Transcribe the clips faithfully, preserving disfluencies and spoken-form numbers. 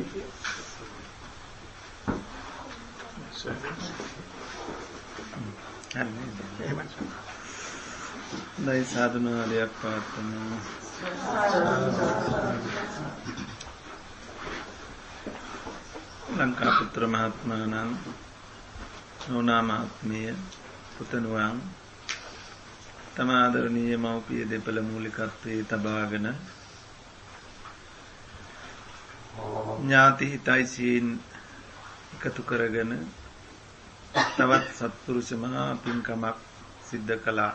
දයි සාධනාලයක් පාත්තන ලංකාපුත්‍ර මහත්මානන් නෝනාමාත්මය පුතනුවන් තමාදරණීය මව්පිය දෙපළ මූලිකත්වයේ තබාගෙන ඥාති හිතයිසීන් එකතු කරගෙන තවත් සත්පුරුෂ මහා පින්කමක් සිද්ධ කළා.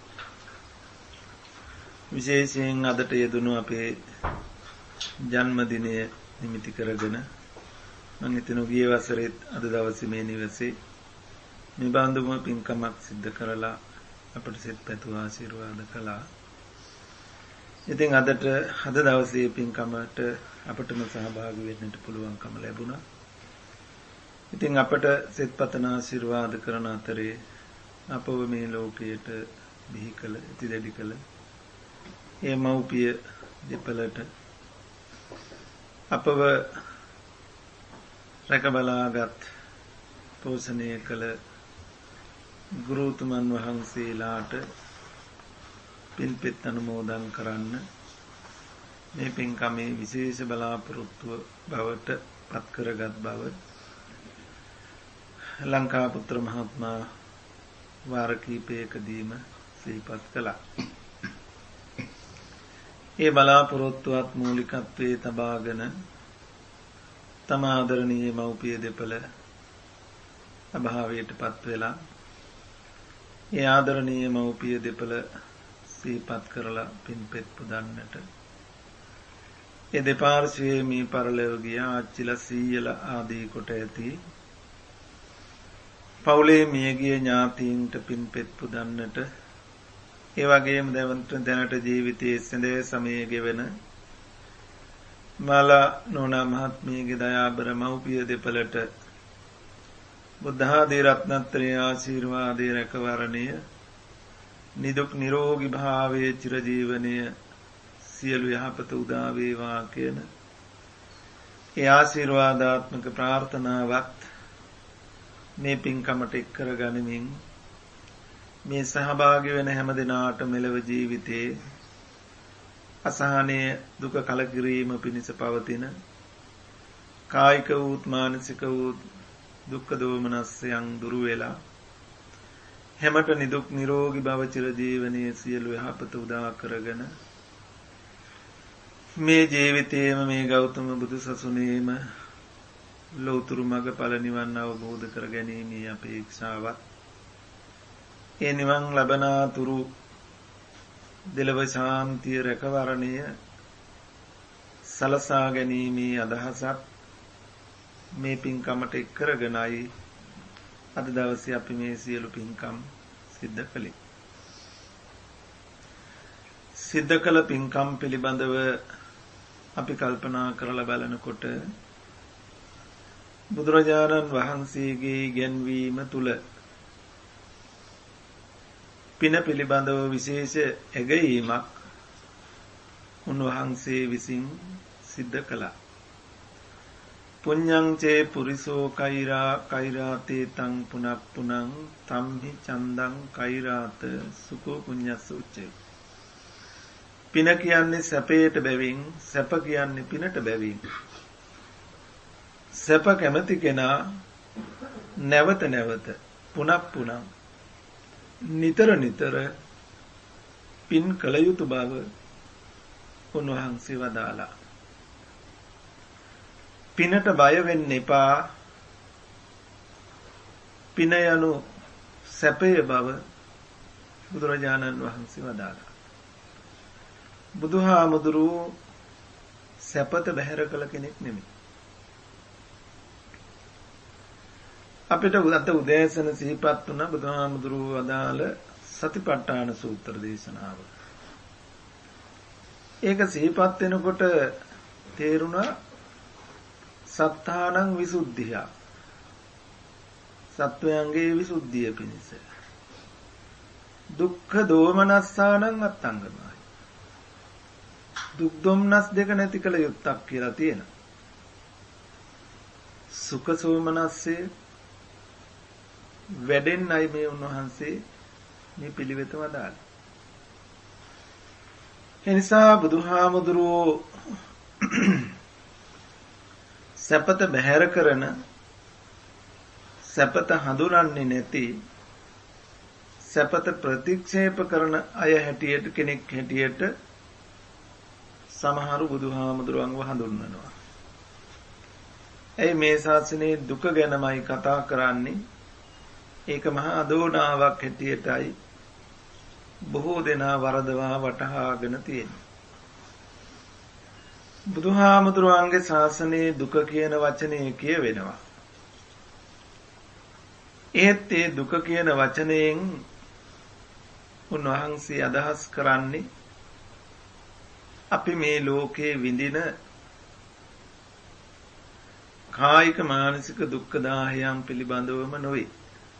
විශේෂයෙන් අදට යෙදුණු අපේ ජන්මදිනය නිමිති කරගෙන මම හිතන ගිය වසරේත් අද දවසේ මේ නිවසේ මේ බඳුම පින්කමක් සිද්ධ කරලා අපට සෙත් පැතුම් ආශිර්වාද කළා. ඉතින් අදට අද දවසේ පින්කමට අපටම සහභාගී වෙන්නට පුළුවන්කම ලැබුණා. ඉතින් අපට සෙත් පතන ආශිර්වාද කරන අතරේ අපව මේ ලෝකයට බිහි කළ ඉතිදැඩි කළ ඒ මව්පිය දෙපළට අපව රැකබලාගත් පෝෂණය කළ ගුරුතුමන් වහන්සේලාට පින්පෙත් අනුමෝදන් කරන්න මේ පින්කමේ විශේෂ බලාපොරොත්තුව බවට පත්කරගත් බව ලංකාපුත්‍ර මහත්මයා වාර කීපයකදීම සිහිපත් කළා. ඒ බලාපොරොත්තුවත් මූලිකත්වයේ තබාගෙන තම ආදරණීය මව්පිය දෙපළ අභාවයට පත් වෙලා ඒ ආදරණීය මව්පිය දෙපළ සිහිපත් කරලා පින්පෙත් පුදන්නට ඒ දෙපාර්ශ්වයේ මේ පරලොව ගිය ආච්චිලා සීයලා ආදී කොට ඇති පවුලේ මියගිය ඥාතීන්ට පින්පෙත් පුදන්නට ඒ වගේම දැනට ජීවිතයේ සැඳෑ සමයේ ගෙවන මාලා නෝනා මහත්මියගේ දයාබර මව්පිය දෙපළට බුද්ධ ආදී රත්නත්‍රයේ ආශිර්වාදයේ රැකවරණය නිදුක් නිරෝගී භාවයේ චිරජීවනයේ සියලු යහපත උදා වේවා කියන ඒ ආශිර්වාදාත්මක ප්‍රාර්ථනාවත් මේ පින්කමට එක් කර ගනිමින් මේ සහභාගී වෙන හැම දිනාට මෙලව ජීවිතේ අසහනය දුක කලකිරීම පිණිස පවතින කායික වූත් මානසික වූත් දුක්ඛ දෝමනස්යන් දුරු වෙලා හැමත නිදුක් නිරෝගී භව චිර ජීවනයේ සියලු යහපත උදා කරගෙන මේ ජීවිතයේම මේ ගෞතම බුදු සසුනේම ලෝතුරු මඟ ඵල නිවන් අවබෝධ කර ගැනීමේ අපේක්ෂාවත් ඒ නිවන් ලබනාතුරු දෙලව ශාන්තිය රැකවරණය සලසා ගැනීමේ අදහසක් මේ පින්කමට එක් කරගෙනයි අද දවසේ අපි මේ සියලු පින්කම් සිද්ධ කළේ. සිද්ධ කළ පින්කම් පිළිබඳව අපි කල්පනා කරලා බලනකොට බුදුරජාණන් වහන්සේගේ ඉගැන්වීම තුල පින පිළිබඳව විශේෂ ඇගයීමක් උන්වහන්සේ විසින් සිද්ධ කළා. පුඤ්ඤං චේ පුරිසෝ කෛරා කෛරාතේ තං පුනප්පුනං තම්හි චන්දං කෛරාත සුකෝ පුඤ්ඤස්ස උච්චේ. පින කියන්නේ සැපයට බැවින්, සැප කියන්නේ පිනට බැවින්. සැප කැමති කෙනා නැවත නැවත පුනප්පුනං නිතර නිතර පින් කළ යුතු බව උන්වහන්සේ වදාලා. පිනට බය වෙන්න එපා. පින යනු සැපේ බව බුදුරජාණන් වහන්සේ වදාලා. බුදුහාමුදුරුවෝ සැපත බැහැර කළ කෙනෙක් නෙමෙයි. අපිට අද උදෑසන සිහිපත් වුණ බුදුහාමුදුරුවෝ වදාළ සතිපට්ඨාන සූත්‍ර දේශනාව. ඒක සිහිපත් වෙනකොට තේරුණා සත්තානං විසුද්ධිය. සත්වයන්ගේ විසුද්ධිය පිණිස. දුක්ඛ දෝමනස්සානං අත්තංගමයි. දුක් දුම්නස් දෙක නැති කළ යුත්තක් කියලා තියෙනවා. සුඛ සෝමනස්සේ වැඩෙන්නයි මේ උන්වහන්සේ මේ පිළිවෙත වදාළේ. එනිසා බුදුහාමුදුරුවෝ සැපත බැහැර කරන සැපත හඳුනන්නේ නැති සැපත ප්‍රතික්ෂේප කරන අය හැටියට කෙනෙක් හැටියට සමහරු බුදුහාමුදුරුවන්ව හඳුන්වනවා. ඇයි මේ ශාසනයේ දුක ගැනමයි කතා කරන්නේ? ඒක මහා අදෝනාවක් හැටියටයි බොහෝ දෙනා වරදවා වටහාගෙන තියෙනවා. බුදුහාමුදුරුවන්ගේ ශාසනයේ දුක කියන වචනේ කියවෙනවා. ඒත් ඒ දුක කියන වචනයෙන් උන්වහන්සේ අදහස් කරන්නේ අපි මේ ලෝකේ විඳින කායික මානසික දුක්ඛ දාහයන් පිළිබඳවම නොවේ.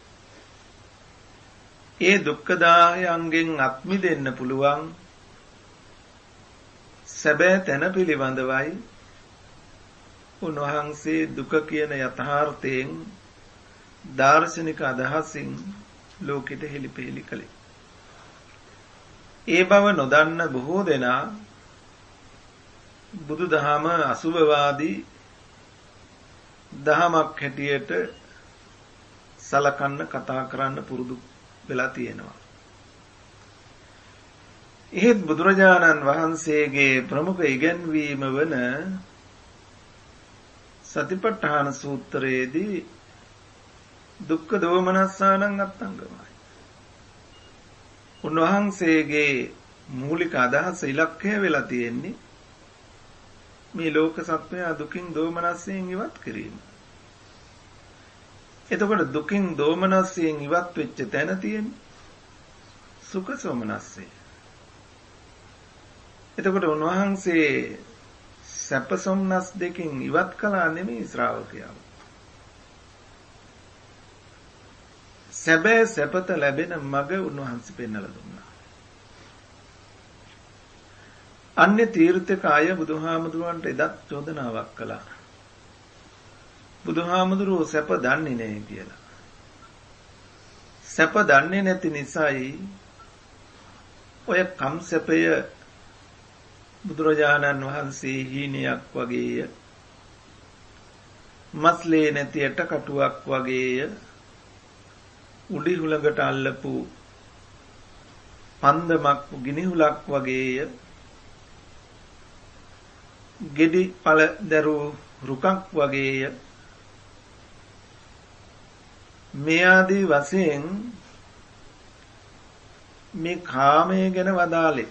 ඒ දුක්ඛ දාහයන්ගෙන් අත් මිදෙන්න පුළුවන් සැබෑ තැන පිළිබඳවයි උන්වහන්සේ දුක කියන යථාර්ථයෙන් දාර්ශනික අදහසින් ලෝකෙට හෙළිපෙහෙළි කළේ. ඒ බව නොදන්න බොහෝ දෙනා බුදුදහම අසුභවාදී දහමක් හැටියට සලකන්න කතා කරන්න පුරුදු වෙලා තියෙනවා. එහෙත් බුදුරජාණන් වහන්සේගේ ප්‍රමුඛ ඉගැන්වීම වන සතිපට්ඨාන සූත්‍රයේදී දුක්ඛ දෝමනස්සානං අත්තංගමයි. උන්වහන්සේගේ මූලික අදහස ඉලක්කය වෙලා තියෙන්නේ මේ ලෝක සත්වයා දුකින් දෝමනස්සයෙන් ඉවත් කිරීම. එතකොට දුකින් දෝමනස්සයෙන් ඉවත් වෙච්ච තැන තියෙන්නේ සුඛ සෝමනස්සය. එතකොට උන්වහන්සේ සැප සොම්නස් දෙකින් ඉවත් කළා නෙමෙයි ශ්‍රාවකයව. සැබෑ සැපත ලැබෙන මඟ උන්වහන්සේ පෙන්වලා දුන්නා. අන්‍ය තීර්ථක අය බුදුහාමුදුරුවන්ට එදත් චෝදනාවක් කළා. බුදුහාමුදුරුවෝ සැප දන්නේ නැහැ කියලා. සැප දන්නේ නැති නිසායි ඔය කම් සැපය බුදුරජාණන් වහන්සේ හීනයක් වගේය, මස්ලේ නැති ඇට කටුවක් වගේය, උඩි හුලඟට අල්ලපු පන්දමක් ගිනිහුලක් වගේය, ගෙඩි පළ දරු රුකක් වගේය. මේ ආදී වශයෙන් මේ කාමය ගැන වදාළේ.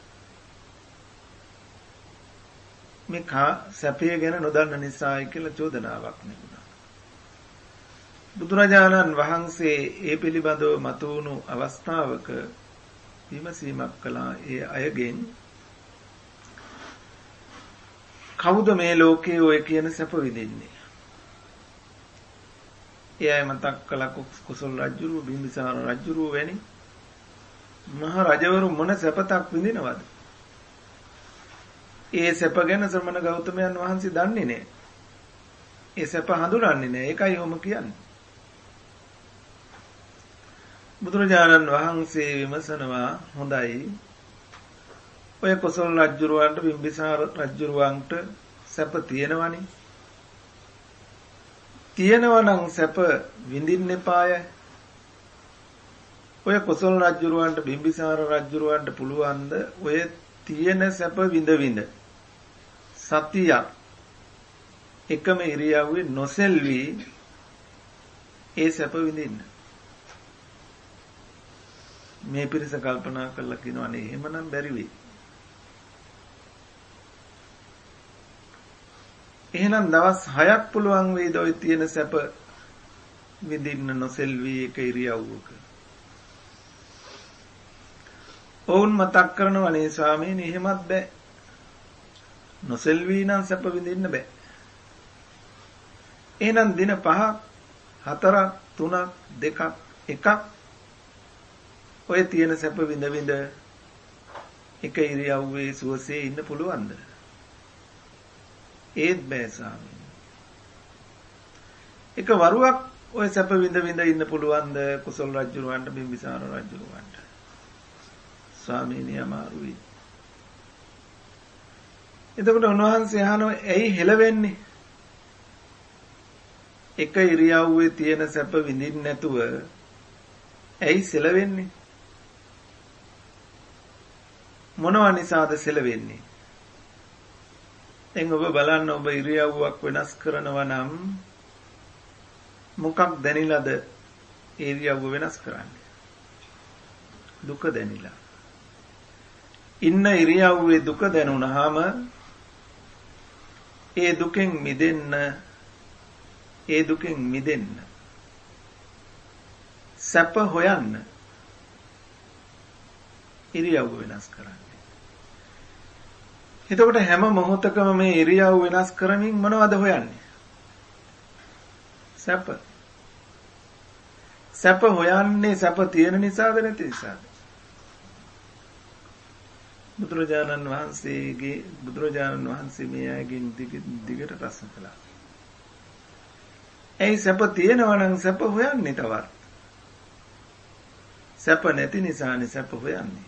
මේ සැපය ගැන නොදන්න නිසායි කියලා චෝදනාවක් නෙවුණා. බුදුරජාණන් වහන්සේ ඒ පිළිබඳව මතුවුණු අවස්ථාවක විමසීමක් කළා. ඒ අයගෙන් කවුද මේ ලෝකයේ ඔය කියන සැප විඳින්නේ? ඒ අය මතක් කළා කුසල රජුරු, බිම්බිසාර රජුරු වැනි මහ රජවරු මොන සැපතක් විඳිනවද? ඒ සැප ගැන ශ්‍රමණ ගෞතමයන් වහන්සේ දන්නේ නැහැ. ඒ සැප හඳුනන්නේ නැහැ. ඒකයි ඔහොම කියන්නේ. බුදුරජාණන් වහන්සේ විමසනවා හොඳයි. ඔය කුසල රජුරවන්ට බිම්බිසාර රජුරවන්ට සැප තියෙනවනේ. තියෙනවා නම් සැප විඳින්න එපාය. ඔය කුසල රජුරවන්ට බිම්බිසාර රජුරවන්ට පුළුවන්ද ඔය තියෙන සැප විඳ විඳ සතිය එකම ඉරියව්වේ නොසෙල්වි ඒ සැප විඳින්න? මේ පිරිස කල්පනා කරලා කියනවා නේ එහෙමනම් බැරි වෙයි. එහෙනම් දවස් හයක් පුළුවන් වේද ඔය තියෙන සැප විඳින්න නොසෙල්වි එක ඉරියව්වක? ඔවුන් මතක් කරනවා නේ ස්වාමීනි එහෙමත් බෑ. නොසෙල්වි නම් සැප විඳින්න බෑ. එහෙනම් දින පහක්, හතරක්, තුනක්, දෙකක්, එකක් ඔය තියෙන සැප විඳ විඳ එක ඉරියව්වේ සුවසේ ඉන්න පුළුවන්ද? ඒත් බෑ ස්වාමීනි. එක වරුවක් ඔය සැප විඳ විඳ ඉන්න පුළුවන්ද කුසල රජුරවන්ට බිම්බිසාර රජුරවන්ට? ස්වාමීනි අමාරුයි. එතකොට උන්වහන්සේ අහනවා ඇයි හෙලවෙන්නේ? එක ඉරියව්වේ තියෙන සැප විඳින්න නැතුව ඇයි සෙලවෙන්නේ? මොනවා නිසාද සෙලවෙන්නේ? එංග ඔබ බලන්න ඔබ ඉරියව්වක් වෙනස් කරනවා නම් මොකක් දැනිලාද ඉරියව්ව වෙනස් කරන්නේ? දුක දැනිලා. ඉන්න ඉරියව්වේ දුක දැනුණාම ඒ දුකෙන් මිදෙන්න ඒ දුකෙන් මිදෙන්න සැප හොයන්න ඉරියව්ව වෙනස් කරන්න. එතකොට හැම මොහොතකම මේ ඉරියව් වෙනස් කරමින් මොනවද හොයන්නේ? සැප. සැප හොයන්නේ සැප තියෙන නිසාද නැති නිසාද? බුදුරජාණන් වහන්සේගේ බුදුරජාණන් වහන්සේ මේ අයගෙන් දිගට ප්‍රශ්න කළා. ඇයි සැප තියෙනවා නම් සැප හොයන්නේ තවත්? සැප නැති නිසානේ සැප හොයන්නේ.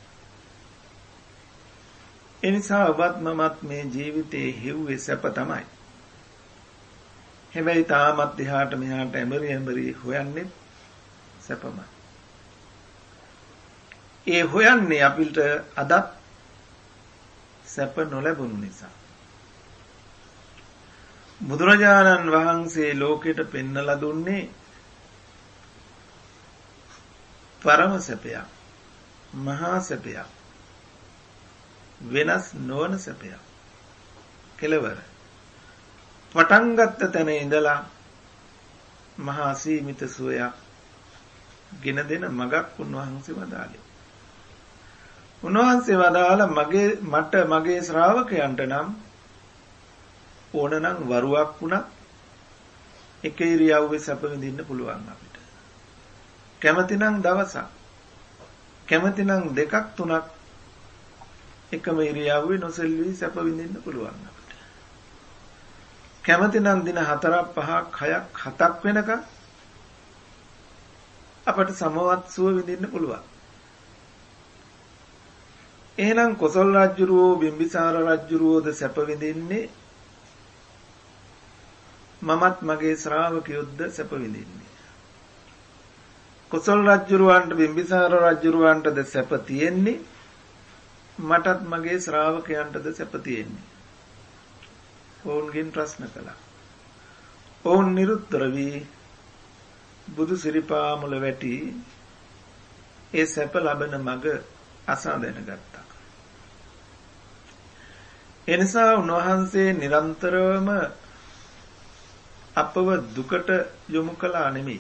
ඒ නිසා ඔබත් මමත් මේ ජීවිතේ හිව්වේ සැප තමයි. හැබැයි තාමත් එහාට මෙහාට ඇඹරි ඇඹරි හොයන්නේ සැපමයි. ඒ හොයන්නේ අපිට අදත් සැප නොලැබුණු නිසා. බුදුරජාණන් වහන්සේ ලෝකෙට පෙන්නලා දුන්නේ පරම සැපයක්, මහා සැපයක්, වෙනස් නොවන සැපයක්. කෙලවර පටන් ගත්ත තැන ඉඳලා මහා සීමිත සුවයක් ගෙන දෙන මගක් උන්වහන්සේ වදාළේ. උන්වහන්සේ වදාළ මගේ මට මගේ ශ්‍රාවකයන්ට නම් ඕනනම් වරුවක් වුණත් එක ඉරියව්වේ සැප විඳින්න පුළුවන් අපිට. කැමතිනම් දවසක්, කැමතිනම් දෙකක් තුනක් එකම ඉරියව්වේ නොසෙල්වි සැප විඳින්න පුළුවන් අපිට. කැමතිනම් දින හතරක් පහක් හයක් හතක් වෙනකම් අපට සමවත් සුව විඳින්න පුළුවන්. එහෙනම් කොසල් රජුරෝ බිම්බිසාර රජුරෝද සැප විඳින්නේ? මමත් මගේ ශ්‍රාවකයොද්ද සැප විඳින්නේ? කොසල් රජුරවන්ට බිම්බිසාර රජුරවන්ටද සැප තියෙන්නේ? මටත් මගේ ශ්‍රාවකයන්ටද සැප තියෙන්නේ? ඔවුන්ගෙන් ප්‍රශ්න කළා. ඔවුන් නිරුත්තර වී බුදු සිරිපා මුල වැටි ඒ සැප ලබන මඟ අසා දැනගත්තා. එනිසා උන්වහන්සේ නිරන්තරවම අපව දුකට යොමු කළා නෙමෙයි.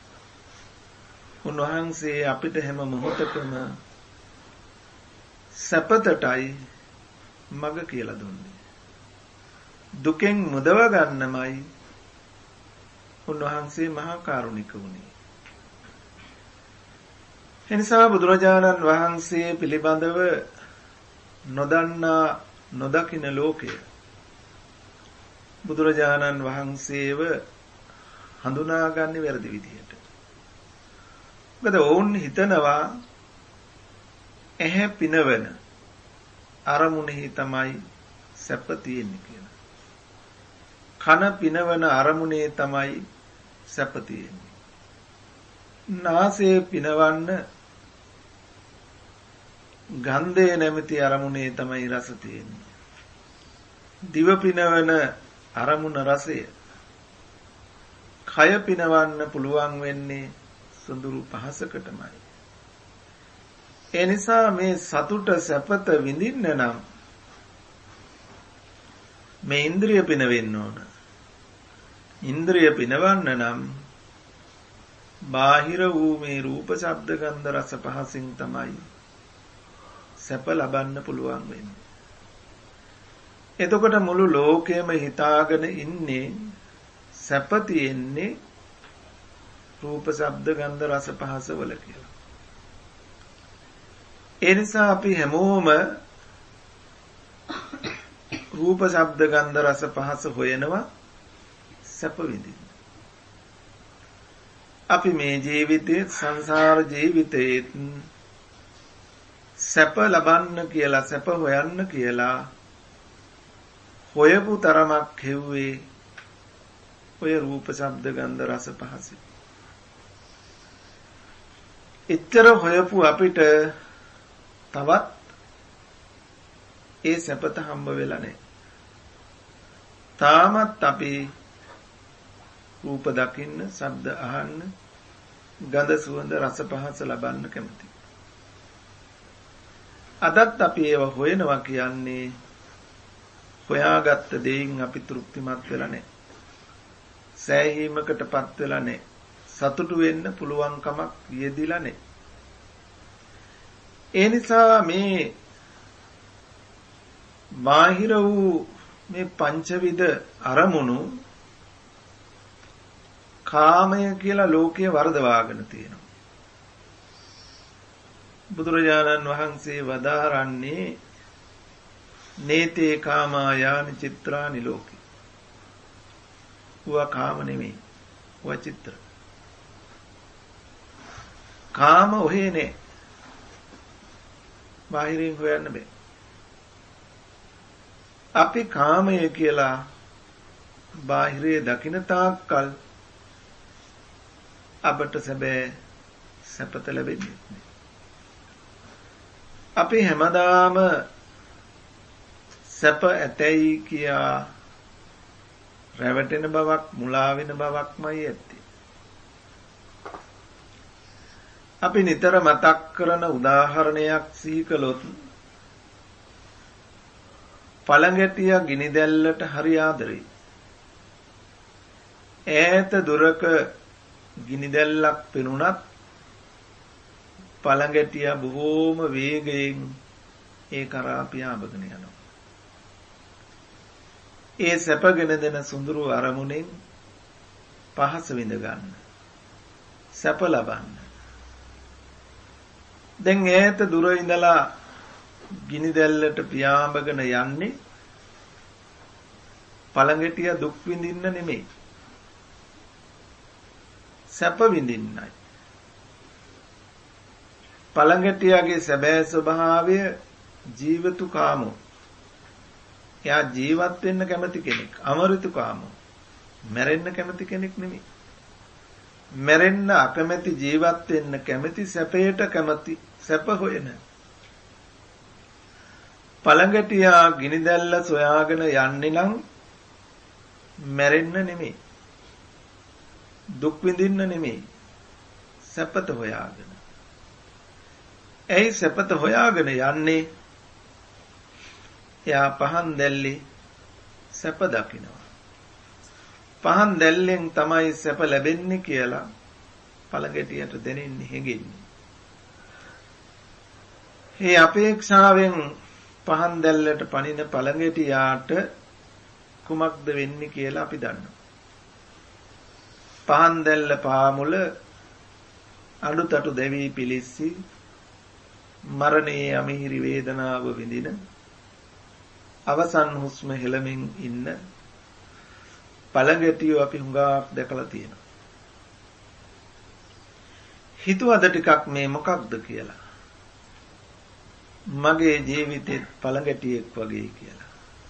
උන්වහන්සේ අපිට හැම මොහොතකම සැපතටයි මඟ කියලා දුන්නේ. දුකෙන් මුදව ගන්නමයි උන්වහන්සේ මහා කරුණික වුණේ. එනිසා බුදුරජාණන් වහන්සේ පිළිබඳව නොදන්නා නොදකින ලෝකය බුදුරජාණන් වහන්සේව හඳුනාගන්නේ වැරදි විදිහට. මොකද ඔවුන් හිතනවා ඇහැ පිනවන අරමුණෙහි තමයි සැප තියෙන්නේ කියලා. කන පිනවන අරමුණේ තමයි සැප තියෙන්නේ. නාසය පිනවන්න ගන්ධය නැමැති අරමුණේ තමයි රස තියෙන්නේ. දිව පිනවන අරමුණ රසය. කය පිනවන්න පුළුවන් වෙන්නේ සුඳුරු පහසකටමයි. ඒ නිසා මේ සතුට සැපත විඳින්න නම් මේ ඉන්ද්‍රිය පිනවෙන්න ඕන. ඉන්ද්‍රිය පිනවන්න නම් බාහිර වූ මේ රූප ශබ්ද ගන්ධ රස පහසින් තමයි සැප ලබන්න පුළුවන් වෙන්නේ. එතකොට මුළු ලෝකෙම හිතාගෙන ඉන්නේ සැප තියෙන්නේ රූප ශබ්ද ගන්ධ රස පහස වල කියලා. ඒ නිසා අපි හැමෝම රූප ශබ්ද ගන්ධ රස පහස හොයනවා සැප විඳින්න. අපි මේ ජීවිතයේ සංසාර ජීවිතයේ සැප ලබන්න කියලා සැප හොයන්න කියලා හොයපු තරමක් හෙව්වේ ඔය රූප ශබ්ද ගන්ධ රස පහස. එච්චර හොයපු අපිට තවත් ඒ සැපත හම්බ වෙලා නැහැ. තාමත් අපි රූප දකින්න, ශබ්ද අහන්න, ගඳ සුවඳ රස පහස ලබන්න කැමතියි. අදත් අපි ඒව හොයනවා කියන්නේ හොයාගත්ත දෙයින් අපි තෘප්තිමත් වෙලා නැහැ. සෑහීමකටපත් වෙලා නැහැ. සතුටු වෙන්න පුළුවන් කමක් යෙදිලා නැහැ. ඒ නිසා මේ බාහිර වූ මේ පංචවිධ අරමුණු කාමය කියලා ලෝකයේ වර්ධවාගෙන තියෙනවා. බුදුරජාණන් වහන්සේ වදාරන්නේ නේතේ කාමායානි චිත්‍රානි ලෝකේ. උවා කාම නෙමෙයි. උවා චිත්‍ර. කාම ඔහේ නේ. බාහිරින් හොයන්න බෑ. අපි කාමය කියලා බාහිරේ දකින්න තාක්කල් අපට සැබෑ සැපත ලැබෙන්නේ නැහැ. අපි හැමදාම සැප ඇතැයි කියා රැවටෙන බවක් මුලා වෙන බවක්මයි ඇත්තේ. අපි නිතර මතක් කරන උදාහරණයක් සිහි කළොත් පළඟැටිය ගිනි දැල්ලට හරි ආදරෙයි. ඈත දුරක ගිනි දැල්ලක් පෙනුනත් පළඟැටිය බොහෝම වේගයෙන් ඒ කරා පියාඹගෙන යනවා. ඒ සැපගෙන දෙන සුඳුරු අරමුණෙන් පහස විඳ ගන්න. සැප ලබන්න. දැන් ඈත දුර ඉඳලා ගිනි දැල්ලට පියාඹගෙන යන්නේ පළඟැටිය දුක් විඳින්න නෙමෙයි. සැප විඳින්නයි. පළඟැටියගේ සැබෑ ස්වභාවය ජීවතු කාමෝ. එයා ජීවත් වෙන්න කැමති කෙනෙක්. අමරිතු කාමෝ. මැරෙන්න කැමති කෙනෙක් නෙමෙයි. මැරෙන්න අකමැති ජීවත් වෙන්න කැමති සැපයට කැමති සැප හොයන. පළඟැටියා ගිනි දැල්ල සොයාගෙන යන්නේ නම් මැරෙන්න නෙමෙයි. දුක් විඳින්න නෙමෙයි. සැපත හොයාගෙන. ඇයි සැපත හොයාගෙන යන්නේ? එයා පහන් දැල්ලේ සැප දකිනවා. පහන් දැල්ලෙන් තමයි සැප ලැබෙන්නේ කියලා පළඟැටියට දැනෙන්නේ හැඟෙන්නේ. මේ අපේක්ෂාවෙන් පහන් දැල්ලට පනින පළඟැටියාට කුමක්ද වෙන්නේ කියලා අපි දන්නවා. පහන් දැල්ල පාමුල අඬුතටු දෙවි පිලිස්සි මරණයේ අමිහිරි වේදනාව විඳින අවසන් හුස්ම හෙළමින් ඉන්න පළඟැටියෝ අපි හුඟක් දැකලා තියෙනවා. හිතුවද ටිකක් මේ මොකක්ද කියලා. මගේ ජීවිතේ පළඟැටියෙක් වගේ කියලා.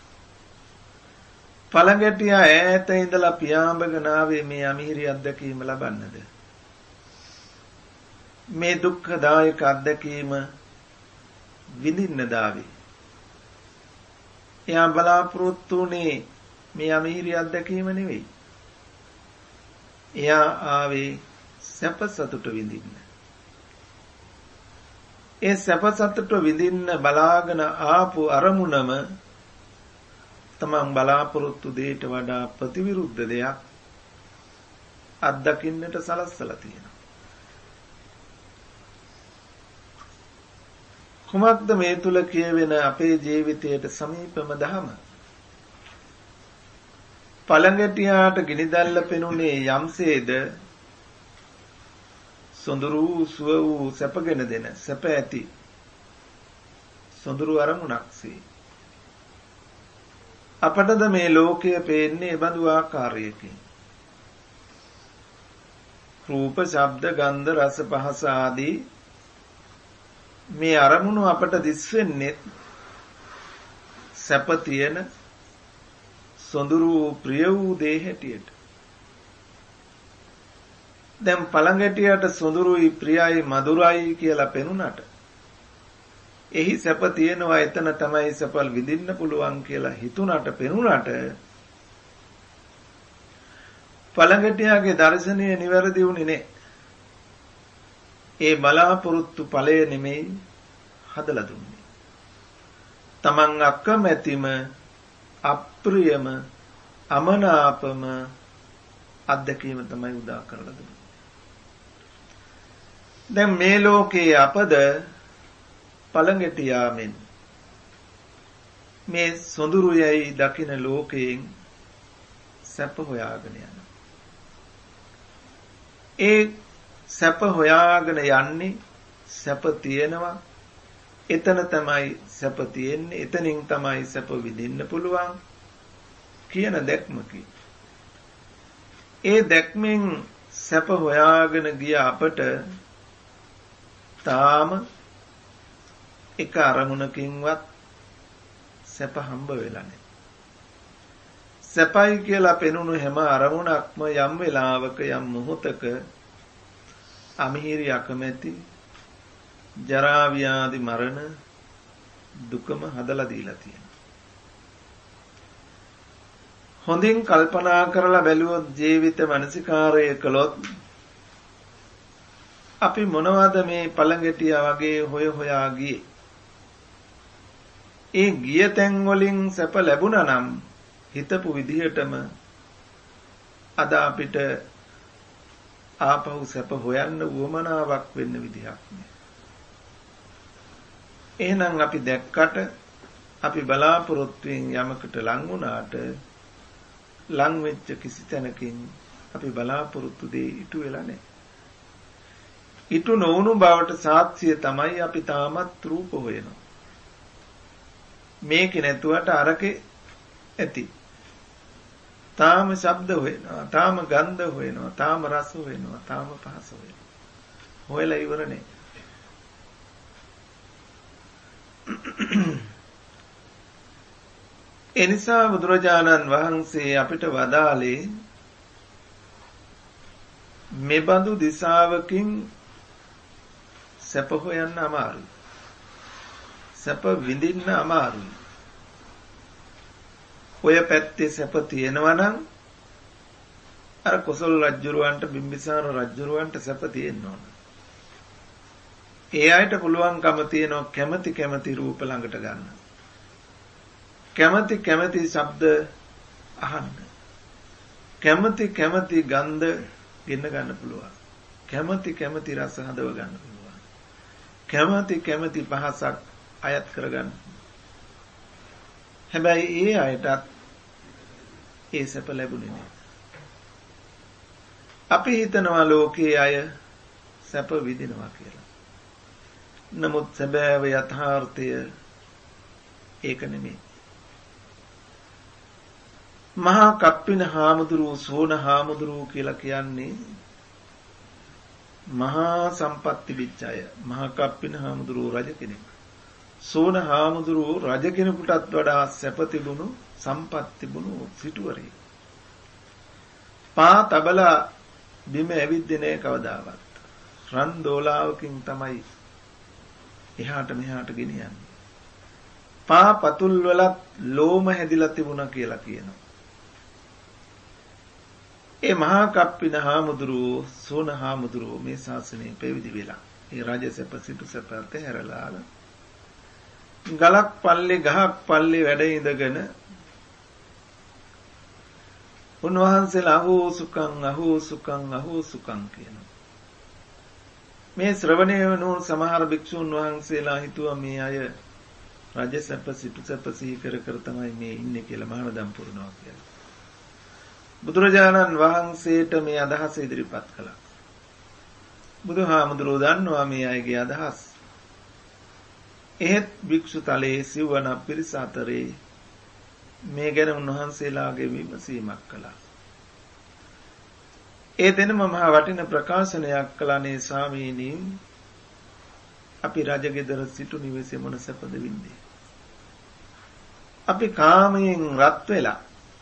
පළඟැටියා ඈත ඉඳලා පියාඹගෙන ආවේ මේ අමිහිරි අත්දැකීම ලබන්නද? මේ දුක්ඛදායක අත්දැකීම විඳින්න දාවේ. එයා බලාපොරොත්තු වුණේ මේ අමිහිරි අත්දැකීම නෙවෙයි. එයා ආවේ සැප සතුට විඳින්න. ඒ සැප සතුට විඳින්න බලාගෙන ආපු අරමුණම තමන් බලාපොරොත්තු දෙයට වඩා ප්‍රතිවිරුද්ධ දෙයක් අත්දකින්නට සලස්සලා තියෙනවා. කුමක්ද මේ තුල කියවෙන අපේ ජීවිතයට සමීපම දහම? පළඟැටියාට ගිනි දැල්ල පෙනුනේ යම්සේද සොඳුරු සුව වූ සැපගෙන දෙන සැප ඇති සොඳුරු අරමුණක්සේ. අපටද මේ ලෝකය පේන්නේ බඳු ආකාරයකින්. රූප, ශබ්ද, ගන්ධ, රස, පහස ආදී මේ අරමුණු අපට දිස් වෙන්නේ සැප තියෙන සොඳුරු ප්‍රිය වූ දේ හැටියට. දැන් පළඟැටියට සොඳුරුයි ප්‍රියයි මధుරයි කියලා පෙනුනට එහි සැප තියෙනවා එතන තමයි සැපල් විඳින්න පුළුවන් කියලා හිතුණට පෙනුනට පළඟැටියාගේ දර්ශනය නිවැරදි වුණේ නැහැ. ඒ බලාපොරොත්තු ඵලය නෙමෙයි හදලා දුන්නේ. තමන් අකමැතිම අප්‍රියම අමනාපම අත්දැකීම තමයි උදා කරලා දුන්නේ. දැන් මේ ලෝකයේ අපද පළඟැටියාමෙන් මේ සොඳුරුයයි දකින ලෝකයෙන් සැප හොයාගෙන යනවා. ඒ සැප හොයාගෙන යන්නේ සැප තියෙනවා එතන තමයි සැප තියෙන්නේ එතනින් තමයි සැප විඳින්න පුළුවන් කියන දැක්මකි. ඒ දැක්මෙන් සැප හොයාගෙන ගිය අපට තාම එක අරමුණකින්වත් සැප හම්බ වෙලා නැහැ. සැපයි කියලා පෙනුණු හැම අරමුණක්ම යම් වෙලාවක යම් මොහොතක අමිහිරි අකමැති ජරා ව්‍යාධි මරණ දුකම හදලා දීලා තියෙනවා. හොඳින් කල්පනා කරලා බැලුවොත් ජීවිත මනසිකාරය කළොත් අපි මොනවද මේ පළඟැටියා වගේ හොය හොයා ගියේ? ඒ ගිය තැන් වලින් සැප ලැබුණා නම් හිතපු විදිහටම අද අපිට ආපහු සැප හොයන්න උවමනාවක් වෙන්න විදිහක් නෑ. එහෙනම් අපි දැක්කට අපි බලාපොරොත්තුෙන් යමකට ලං වුණාට ලං වෙච්ච කිසි තැනකින් අපි බලාපොරොත්තු දෙය ඉටු වෙලා නැහැ. ඉටු නොවුණු බවට සාක්ෂිය තමයි අපි තාමත් රූප හොයනවා. මේක නැතුවට අරකේ ඇති. තාම ශබ්ද හොයනවා, තාම ගන්ධ හොයනවා, තාම රස හොයනවා, තාම පහස හොයනවා. හොයලා ඉවර නැහැ. එනිසා බුදුරජාණන් වහන්සේ අපිට වදාළේ මෙබඳු දිශාවකින් සැප හොයන්න අමාරුයි. සැප විඳින්න අමාරුයි. ඔය පැත්තේ සැප තියෙනවා නම් අර කොසල් රජුරවන්ට බිම්බිසාර රජුරවන්ට සැප තියෙන්න ඕන. ඒ අයට පුළුවන්කම තියෙනවා කැමැති කැමැති රූප ළඟට ගන්න. කැමැති කැමැති ශබ්ද අහන්න. කැමැති කැමැති ගන්ධ ගෙන්න ගන්න පුළුවන්. කැමැති කැමැති රස හදව ගන්න පුළුවන්. කැමැති කැමැති පහසක් අයත් කර ගන්න. හැබැයි ඒ අයටත් ඒ සැප ලැබුණේ නෑ. අපි හිතනවා ලෝකයේ අය සැප විඳිනවා කියලා. නමුත් සැබෑව යථාර්ථය ඒක නෙමෙයි. මහා කප්පින හාමුදුරුවෝ සෝන හාමුදුරුවෝ කියලා කියන්නේ මහා සම්පත්ති විච්ඡය. මහා කප්පින හාමුදුරුවෝ රජ කෙනෙක්. සෝන හාමුදුරුවෝ රජ කෙනෙකුටත් වඩා සැප තිබුණු සම්පත් තිබුණු සිටුවරේ. පා තබලා බිම ඇවිද්දේ නැහැ කවදාවත්. රන් දෝලාවකින් තමයි එහාට මෙහාට ගෙනියන්නේ. පා පතුල් වලත් ලෝම හැදිලා තිබුණා කියලා කියනවා. ඒ මහා කප්පින හාමුදුරුවෝ සෝන හාමුදුරුවෝ මේ ශාසනය පැවිදි වෙලා ඒ රජ සැප සිටු සැප අතහැරලා ගලක් පල්ලේ ගහක් පල්ලේ වැඩ ඉඳගෙන උන්වහන්සේලා අහෝ සුඛං අහෝ සුඛං අහෝ සුඛං කියනවා. මේ ශ්‍රවණය වුණු සමහර භික්ෂුන් වහන්සේලා හිතුවා මේ අය රජ සැප සිටු සැප සිහි කර කර තමයි මේ ඉන්නේ කියලා මහානදම් පුරනවා කියලා. බුදුරජාණන් වහන්සේට මේ අදහස ඉදිරිපත් කළා. බුදුහාමුදුරුවෝ දන්නවා මේ අයගේ අදහස්. එහෙත් භික්ෂු තලයේ සිව්වන පිරිස අතරේ මේ ගැන උන්වහන්සේලාගේ විමසීමක් කළා. ඒ දෙනම මහා වටින ප්‍රකාශනයක් කළානේ ස්වාමීනි. අපි රජගෙදර සිටු නිවසේ මොන සැපද වින්දේ? අපි කාමයෙන් රත් වෙලා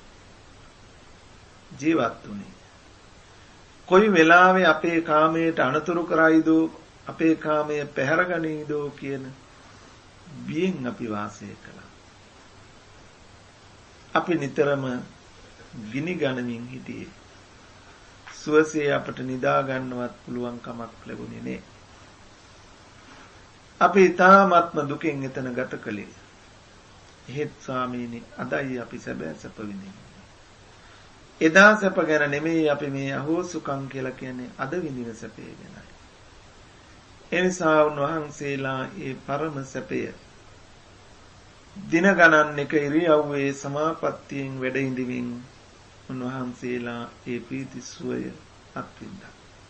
ජීවත් වුණේ. කොයි වෙලාවෙ අපේ කාමයට අනතුරු කරයිද, අපේ කාමය පැහැරගනීද කියන බියෙන් අපි වාසය කළා. අපි නිතරම ගිනි ගණමින් හිටියේ. සුවසේ අපට නිදා ගන්නවත් පුළුවන් කමක් ලැබුණේ නෑ. අපි ඊ타ත්ම දුකෙන් එතන ගත කළේ. එහෙත් ස්වාමීනි අදයි අපි සැබෑ සැප විඳින්නේ. එදා සැප ගැන නෙමෙයි අපි මේ අහෝසුකම් කියලා කියන්නේ අද විඳින සැපේ ගැනයි. එනිසා උන්වහන්සේලා ඒ පරම සැපය දින ගණන් එක ඉරියව්වේ සමාපත්තියෙන් වැඩ ඉඳිමින් උන්වහන්සේලා ඒ ප්‍රීති සුවය අත්විඳා.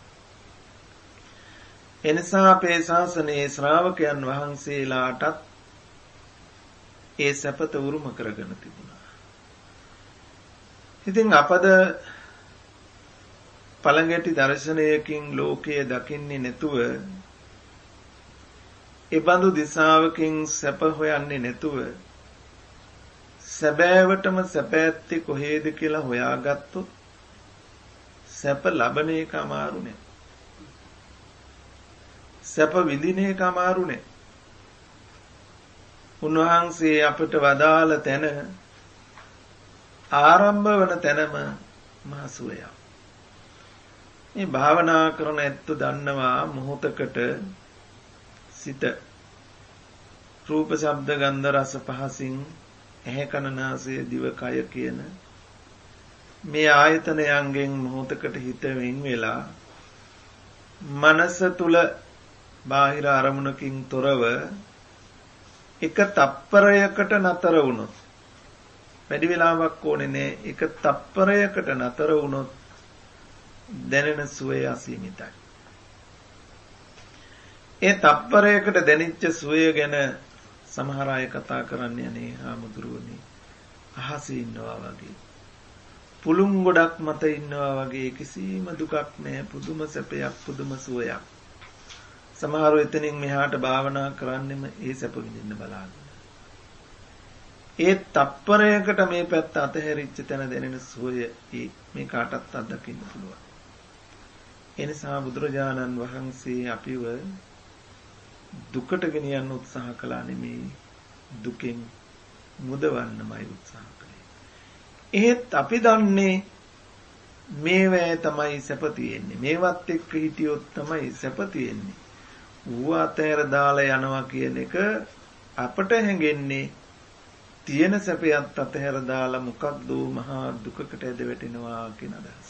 එනිසා අපේ ශාසනයේ ශ්‍රාවකයන් වහන්සේලාටත් ඒ සැපත උරුම කරගෙන තිබුණා. ඉතින් අපද පළඟැටි දර්ශනයකින් ලෝකයේ දකින්නේ නැතුව, ඒ බඳු දිශාවකින් සැප හොයන්නේ නැතුව, සැබෑවටම සැප ඇත්තේ කොහේද කියලා හොයාගත්තොත් සැප ලබන එක අමාරු නෑ. සැප විඳින එක අමාරු නෑ. උන්වහන්සේ අපට වදාළ තැන ආරම්භ වන තැනම මහ සුවය. මේ භාවනා කරන ඇත්තු දන්නවා මොහොතකට සිත රූප ශබ්ද ගන්ධ රස පහසින් ඇහැ කන නාසය දිව කය කියන මේ ආයතනයන්ගෙන් මොහොතකට හිත වෙන් වෙලා මනස තුල බාහිර අරමුණකින් තොරව එක තප්පරයකට නතර වුණොත්, වැඩි වෙලාවක් ඕනේ නෑ, එක තප්පරයකට නතර වුණොත් දැනෙන සුවය අසීමිතයි. ඒ තප්පරයකට දැනෙච්ච සුවය ගැන සමහර අය කතා කරන්නේ අනේ හාමුදුරුවනේ අහසේ ඉන්නවා වගේ, පුළුන් ගොඩක් මත ඉන්නවා වගේ, කිසිම දුකක් නැහැ, පුදුම සැපයක්, පුදුම සුවයක්. සමහරව එතනින් මෙහාට භාවනා කරන්නෙම ඒ සැප විඳින්න බලාගෙන. ඒ තප්පරයකට මේ පැත්ත අතහැරිච්ච තැන දැනෙන සුවය මේ කාටත් අත්දකින්න පුළුවන්. එනිසා බුදුරජාණන් වහන්සේ අපිව දුකට ගෙනියන්න උත්සාහ කළා නෙමෙයි, දුකෙන් මුදවන්නමයි උත්සාහ කළේ. එහෙත් අපි දන්නේ මේවැ තමයි සැප තියෙන්නේ, මේවත් එක්ක හිටියොත් තමයි සැප තියෙන්නේ. ඌ අතහැර දාලා යනවා කියන එක අපට හැඟෙන්නේ තියෙන සැපයත් අතහැර දාලා මොකක්ද මහා දුකකට ඇද වැටෙනවා කියන අදහස.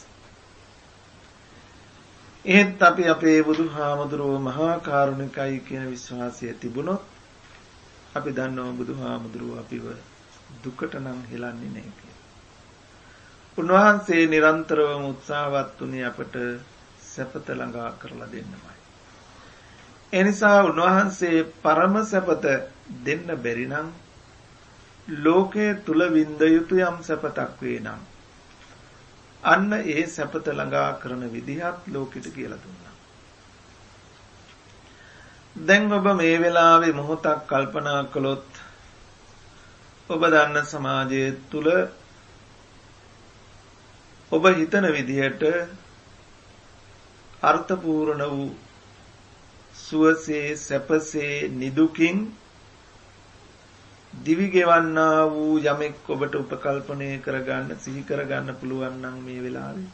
එහෙත් අපි අපේ බුදුහාමුදුරුවෝ මහා කාරුණිකයි කියන විශ්වාසය තිබුණොත් අපි දන්නවා බුදුහාමුදුරුවෝ අපිව දුකට නම් හෙලන්නේ නැහැ කියලා. උන්වහන්සේ නිරන්තරවම උත්සාහවත් වුණේ අපට සැපත ළඟා කරලා දෙන්නමයි. එනිසා උන්වහන්සේ පරම සැපත දෙන්න බැරි නම් ලෝකයේ තුල විඳ යුතු යම් සැපතක් වේ නම් අන්න ඒ සැපත ළඟා කරන විදිහත් ලෝකෙට කියලා දුන්නා. දැන් ඔබ මේ වෙලාවේ මොහොතක් කල්පනා කළොත් ඔබ දන්න සමාජය තුල ඔබ හිතන විදිහට අර්ථපූර්ණ වූ සුවසේ සැපසේ නිදුකින් දිවි ගෙවන්නා වූ යමෙක් ඔබට උපකල්පනය කරගන්න, සිහි කරගන්න පුළුවන් නම් මේ වෙලාවේ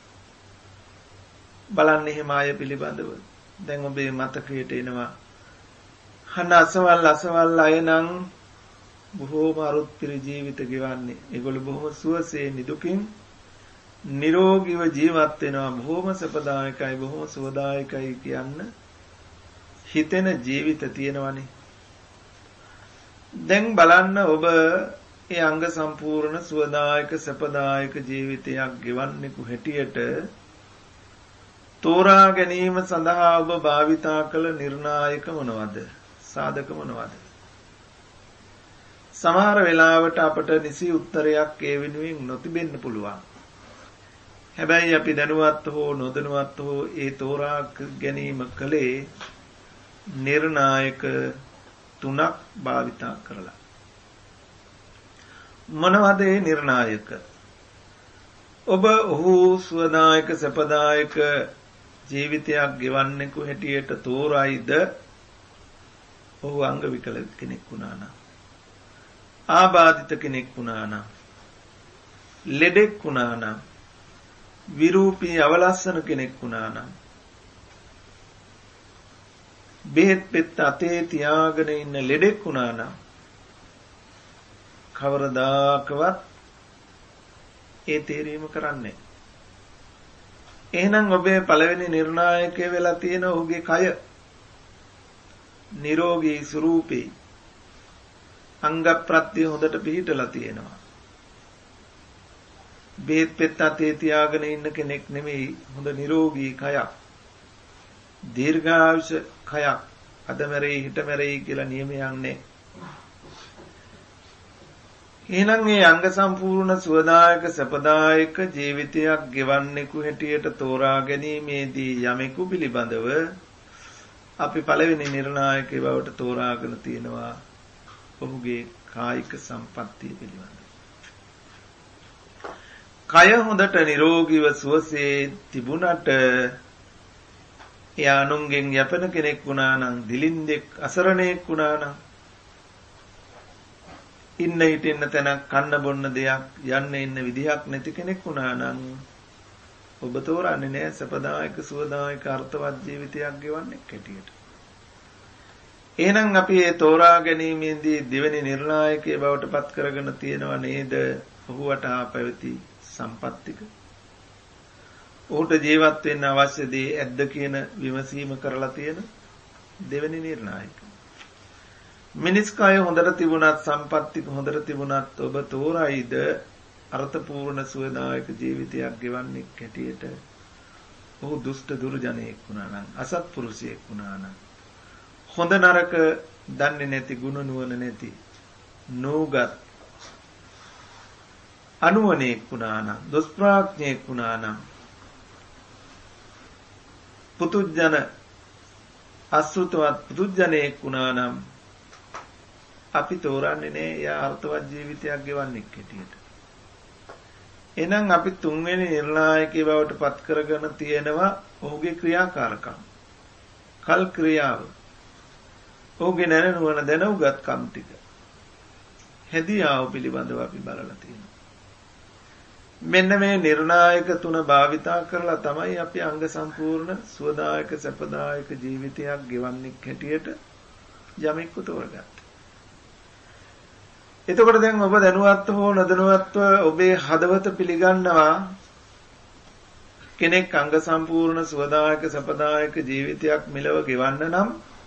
බලන්න එහෙම අය පිළිබඳව දැන් ඔබේ මතකයට එනවා. හන අසවල් අසවල් අය නම් බොහෝම අරුත් පිරි ජීවිත ගෙවන්නේ. ඒගොල්ලෝ බොහොම සුවසේ නිදුකින් නිරෝගීව ජීවත් වෙනවා. බොහොම සපදායකයි, බොහොම සුවදායකයි කියන්න හිතෙන ජීවිත තියෙනවනේ. දැන් බලන්න ඔබ ඒ අංග සම්පූර්ණ සුවදායක සපදායක ජීවිතයක් ගෙවන්නෙකු හැටියට තෝරා ගැනීම සඳහා ඔබ භාවිතා කළ නිර්ණායක මොනවද? සාධක මොනවද? සමහර වෙලාවට අපට නිසි උත්තරයක් ඒ වෙනුවෙන් නොතිබෙන්න පුළුවන්. හැබැයි අපි දැනුවත් හෝ නොදැනුවත් හෝ ඒ තෝරා ගැනීම කලේ නිර්ණායක තුනක් භාවිතා කරලා. මොනවද ඒ නිර්ණායක? ඔබ ඔහු සුවදායක සැපදායක ජීවිතයක් ගෙවන්නෙකු හැටියට තෝරයිද ඔහු අංග විකල කෙනෙක් වුණා නම්, ආබාධිත කෙනෙක් වුණා නම්, ලෙඩෙක් වුණා නම්, විරූපී අවලස්සන කෙනෙක් වුණා නම්, බෙහෙත් පෙත්ත අතේ තියාගෙන ඉන්න ලෙඩෙක් වුණා නම් කවරදාකවත් ඒ තේරීම කරන්නේ. එහෙනම් ඔබේ පළවෙනි නිර්ණායකය වෙලා තියෙන ඔහුගේ කය නිරෝගී ස්වරූපේ අංග ප්‍රත්‍ය හොඳට පිහිටලා තියෙනවා. බෙහෙත් පෙත්ත අතේ තියාගෙන ඉන්න කෙනෙක් නෙමෙයි, හොඳ නිරෝගී කයක්, දීර්ඝායුෂ කයක්. අද මැරෙයි හිට මැරෙයි කියලා නියමයක් නැහැ. එහෙනම් මේ අංග සම්පූර්ණ සුවදායක සැපදායක ජීවිතයක් ගෙවන්නෙකු හැටියට තෝරා ගැනීමේදී යමෙකු පිළිබඳව අපි පළවෙනි නිර්ණායකේ බවට තෝරාගෙන තියෙනවා ඔහුගේ කායික සම්පත්තිය පිළිබඳව. කය හොඳට නිරෝගීව සුවසේ තිබුණට එයා අනුන්ගෙන් යැපෙන කෙනෙක් වුණා නම්, දිලින්දෙක් අසරණෙක් වුණා නම්, ඉන්න හිටින්න තැනක්, කන්න බොන්න දෙයක්, යන්න ඉන්න විදිහක් නැති කෙනෙක් වුණා නම් ඔබ තෝරන්නේ නැහැ සපදායක සුවදායක අර්ථවත් ජීවිතයක් ගෙවන්නේ කැටියට. එහෙනම් අපි මේ තෝරා ගැනීමේදී දෙවෙනි නිර්ණායකයේ බවට පත් කරගෙන තියෙනව නේද ඔහුට ආපැවති සම්පත්තික. ඔහුට ජීවත් වෙන්න අවශ්‍ය දේ ඇද්ද කියන විමසීම කරලා තියෙන දෙවෙනි නිර්ණායක. මිනිස් කය හොඳට තිබුණත්, සම්පත්තික හොඳට තිබුණත් ඔබ තෝරයිද අර්ථපූර්ණ සුවදායක ජීවිතයක් ගෙවන්නේ කැටියට ඔහු දුෂ්ට දුර්ජනයෙක් වුණා නම්, අසත්පුරුෂයෙක් වුණා නම්, හොඳ නරක දන්නේ නැති, ගුණ නුවණ නැති, නෝගත් අනුවණෙක් වුණා නම්, දුෂ්ප්‍රඥයෙක් වුණා නම්, පුතුජන අසුතවත් පුතුජනෙක් වුණා නම් අපි තෝරන්නේ නෑ යා අර්ථවත් ජීවිතයක් ගෙවන්නේ කැටියට. එහෙනම් අපි තුන්වෙනි නිර්ණායකයේ බවට පත් කරගෙන තියෙනවා ඔහුගේ ක්‍රියාකාරකම්, කල් ක්‍රියාව, ඔහුගේ නැන නුවණ දැනුගත්කම් ටික, හැදියාව පිළිබඳව අපි බලලා තියෙනවා. මෙන්න මේ නිර්ණායක තුන භාවිතා කරලා තමයි අපි අංග සම්පූර්ණ සුවදායක සැපදායක ජීවිතයක් ගෙවන්නේ හැටියට යමෙක්ව තෝරගත්තා. එතකොට දැන් ඔබ දැනුවත්ව හෝ නොදැනුවත්ව ඔබේ හදවත පිළිගන්නවා කෙනෙක් අංග සම්පූර්ණ සුවදායක සැපදායක ජීවිතයක් මෙලව ගෙවන්න නම්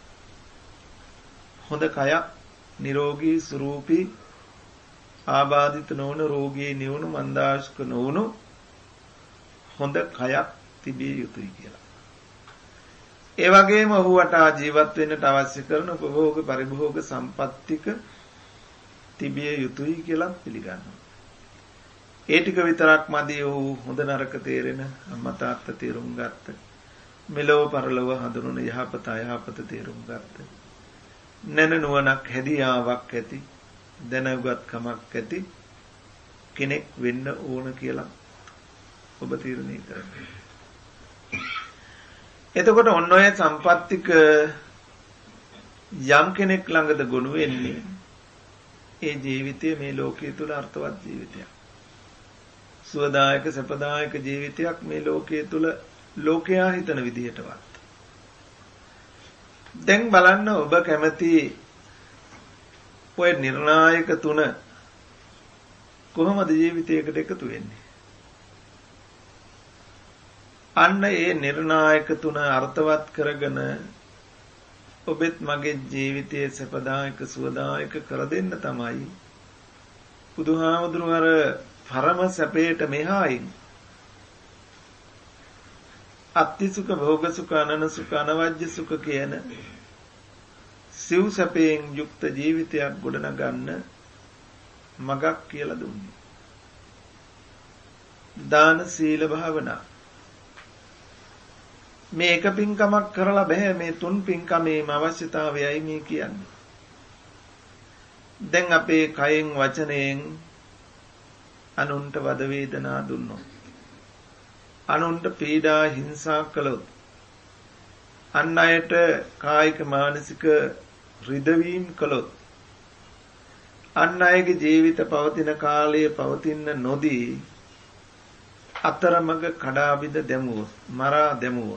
හොඳ කයක්, නිරෝගී ස්වරූපී, ආබාධිත නොවන, රෝගී නිවුණු, මන්දාශක නොවුණු හොඳ කයක් තිබිය යුතුයි කියලා. ඒ වගේම ඔහුට ජීවත් වෙන්නට අවශ්‍ය කරන උපභෝග පරිභෝග සම්පත්තික තිබිය යුතුයි කියලා පිළිගන්නවා. ඒ ටික විතරක් මදි ඔහු හොඳ නරක තේරෙන, අම්මා තාත්තා තේරුම් ගත්ත, මෙලොව පරලොව හඳුනන යහපත අයහපත තේරුම් ගත්ත, නැන නුවණක් හැදියාවක් ඇති, දැනුගත්කමක් ඇති කෙනෙක් වෙන්න ඕන කියලා ඔබ තීරණය කරගන්න. එතකොට ඔන්න ඔය සම්පත්තික යම් කෙනෙක් ළඟද ගොනු වෙන්නේ ඒ ජීවිතය මේ ලෝකයේ තුල අර්ථවත් ජීවිතයක්, සුවදායක සැපදායක ජීවිතයක් මේ ලෝකයේ තුල ලෝකයා හිතන විදිහටවත්. දැන් බලන්න ඔබ කැමති ඔය නිර්ණායක තුන කොහොමද ජීවිතයකට එකතු වෙන්නේ? අන්න ඒ නිර්ණායක තුන අර්ථවත් කරගෙන ඔබෙත් මගේ ජීවිතයේ සැපදායක සුවදායක කර දෙන්න තමයි බුදුහාමුදුරුවෝ අර පරම සැපයට මෙහායින් අත්ති සුඛ, භෝග සුඛ, අනන සුඛ, අනවජ්‍ය සුඛ කියන සිව් සැපයෙන් යුක්ත ජීවිතයක් ගොඩනගන්න මගක් කියලා දුන්නේ. දාන සීල භාවනා. මේ එක පින්කමක් කරලා බෑ මේ තුන් පින්කමේම අවශ්‍යතාවයයි මේ කියන්නේ. දැන් අපේ කයෙන් වචනයෙන් අනුන්ට වද වේදනා දුන්නොත්, අනුන්ට පීඩා හිංසා කළොත්, අන් අයට කායික මානසික රිදවීම් කළොත්, අන් අයගේ ජීවිත පවතින කාලයේ පවතින්න නොදී අතරමඟ කඩාබිඳ දැමුවොත්, මරා දැමුවොත්,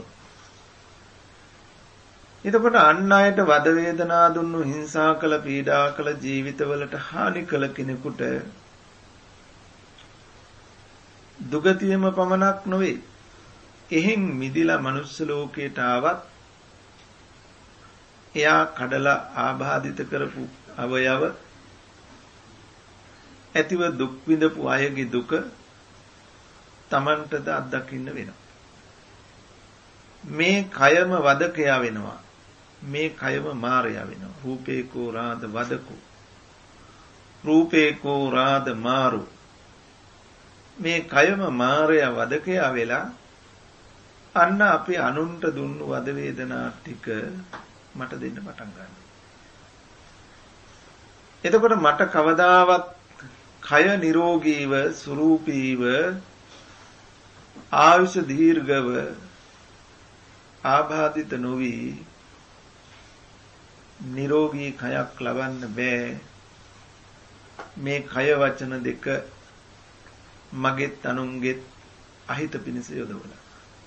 එතකොට අන් අයට වද වේදනා දුන්නු, හිංසා කළ, පීඩා කළ, ජීවිතවලට හානි කළ කෙනෙකුට දුගතියම පමණක් නොවේ, එහෙන් මිදිලා මනුස්ස ලෝකයට ආවත් එයා කඩලා ආබාධිත කරපු අවයව ඇතිව දුක් විඳපු අයගේ දුක තමන්ටද අත්දකින්න වෙනවා. මේ කයම වදකයා වෙනවා, මේ කයම මාරයා වෙනවා. රූපේකෝ රාද වදකෝ, රූපේකෝ රාද මාරු. මේ කයම මාරයා වදකයා වෙලා අන්න අපි අනුන්ට දුන්නු වද වේදනා ටික මට දෙන්න පටන් ගන්නවා. එතකොට මට කවදාවත් කය නිරෝගීව, සුරූපීව, ආයුෂ දීර්ඝව ආබාධිත නොවි නිරෝගී කයක් ලබන්න බෑ. මේ කය වචන දෙක මගෙත් අනුන්ගෙත් අහිත පිණිස යොදවලා.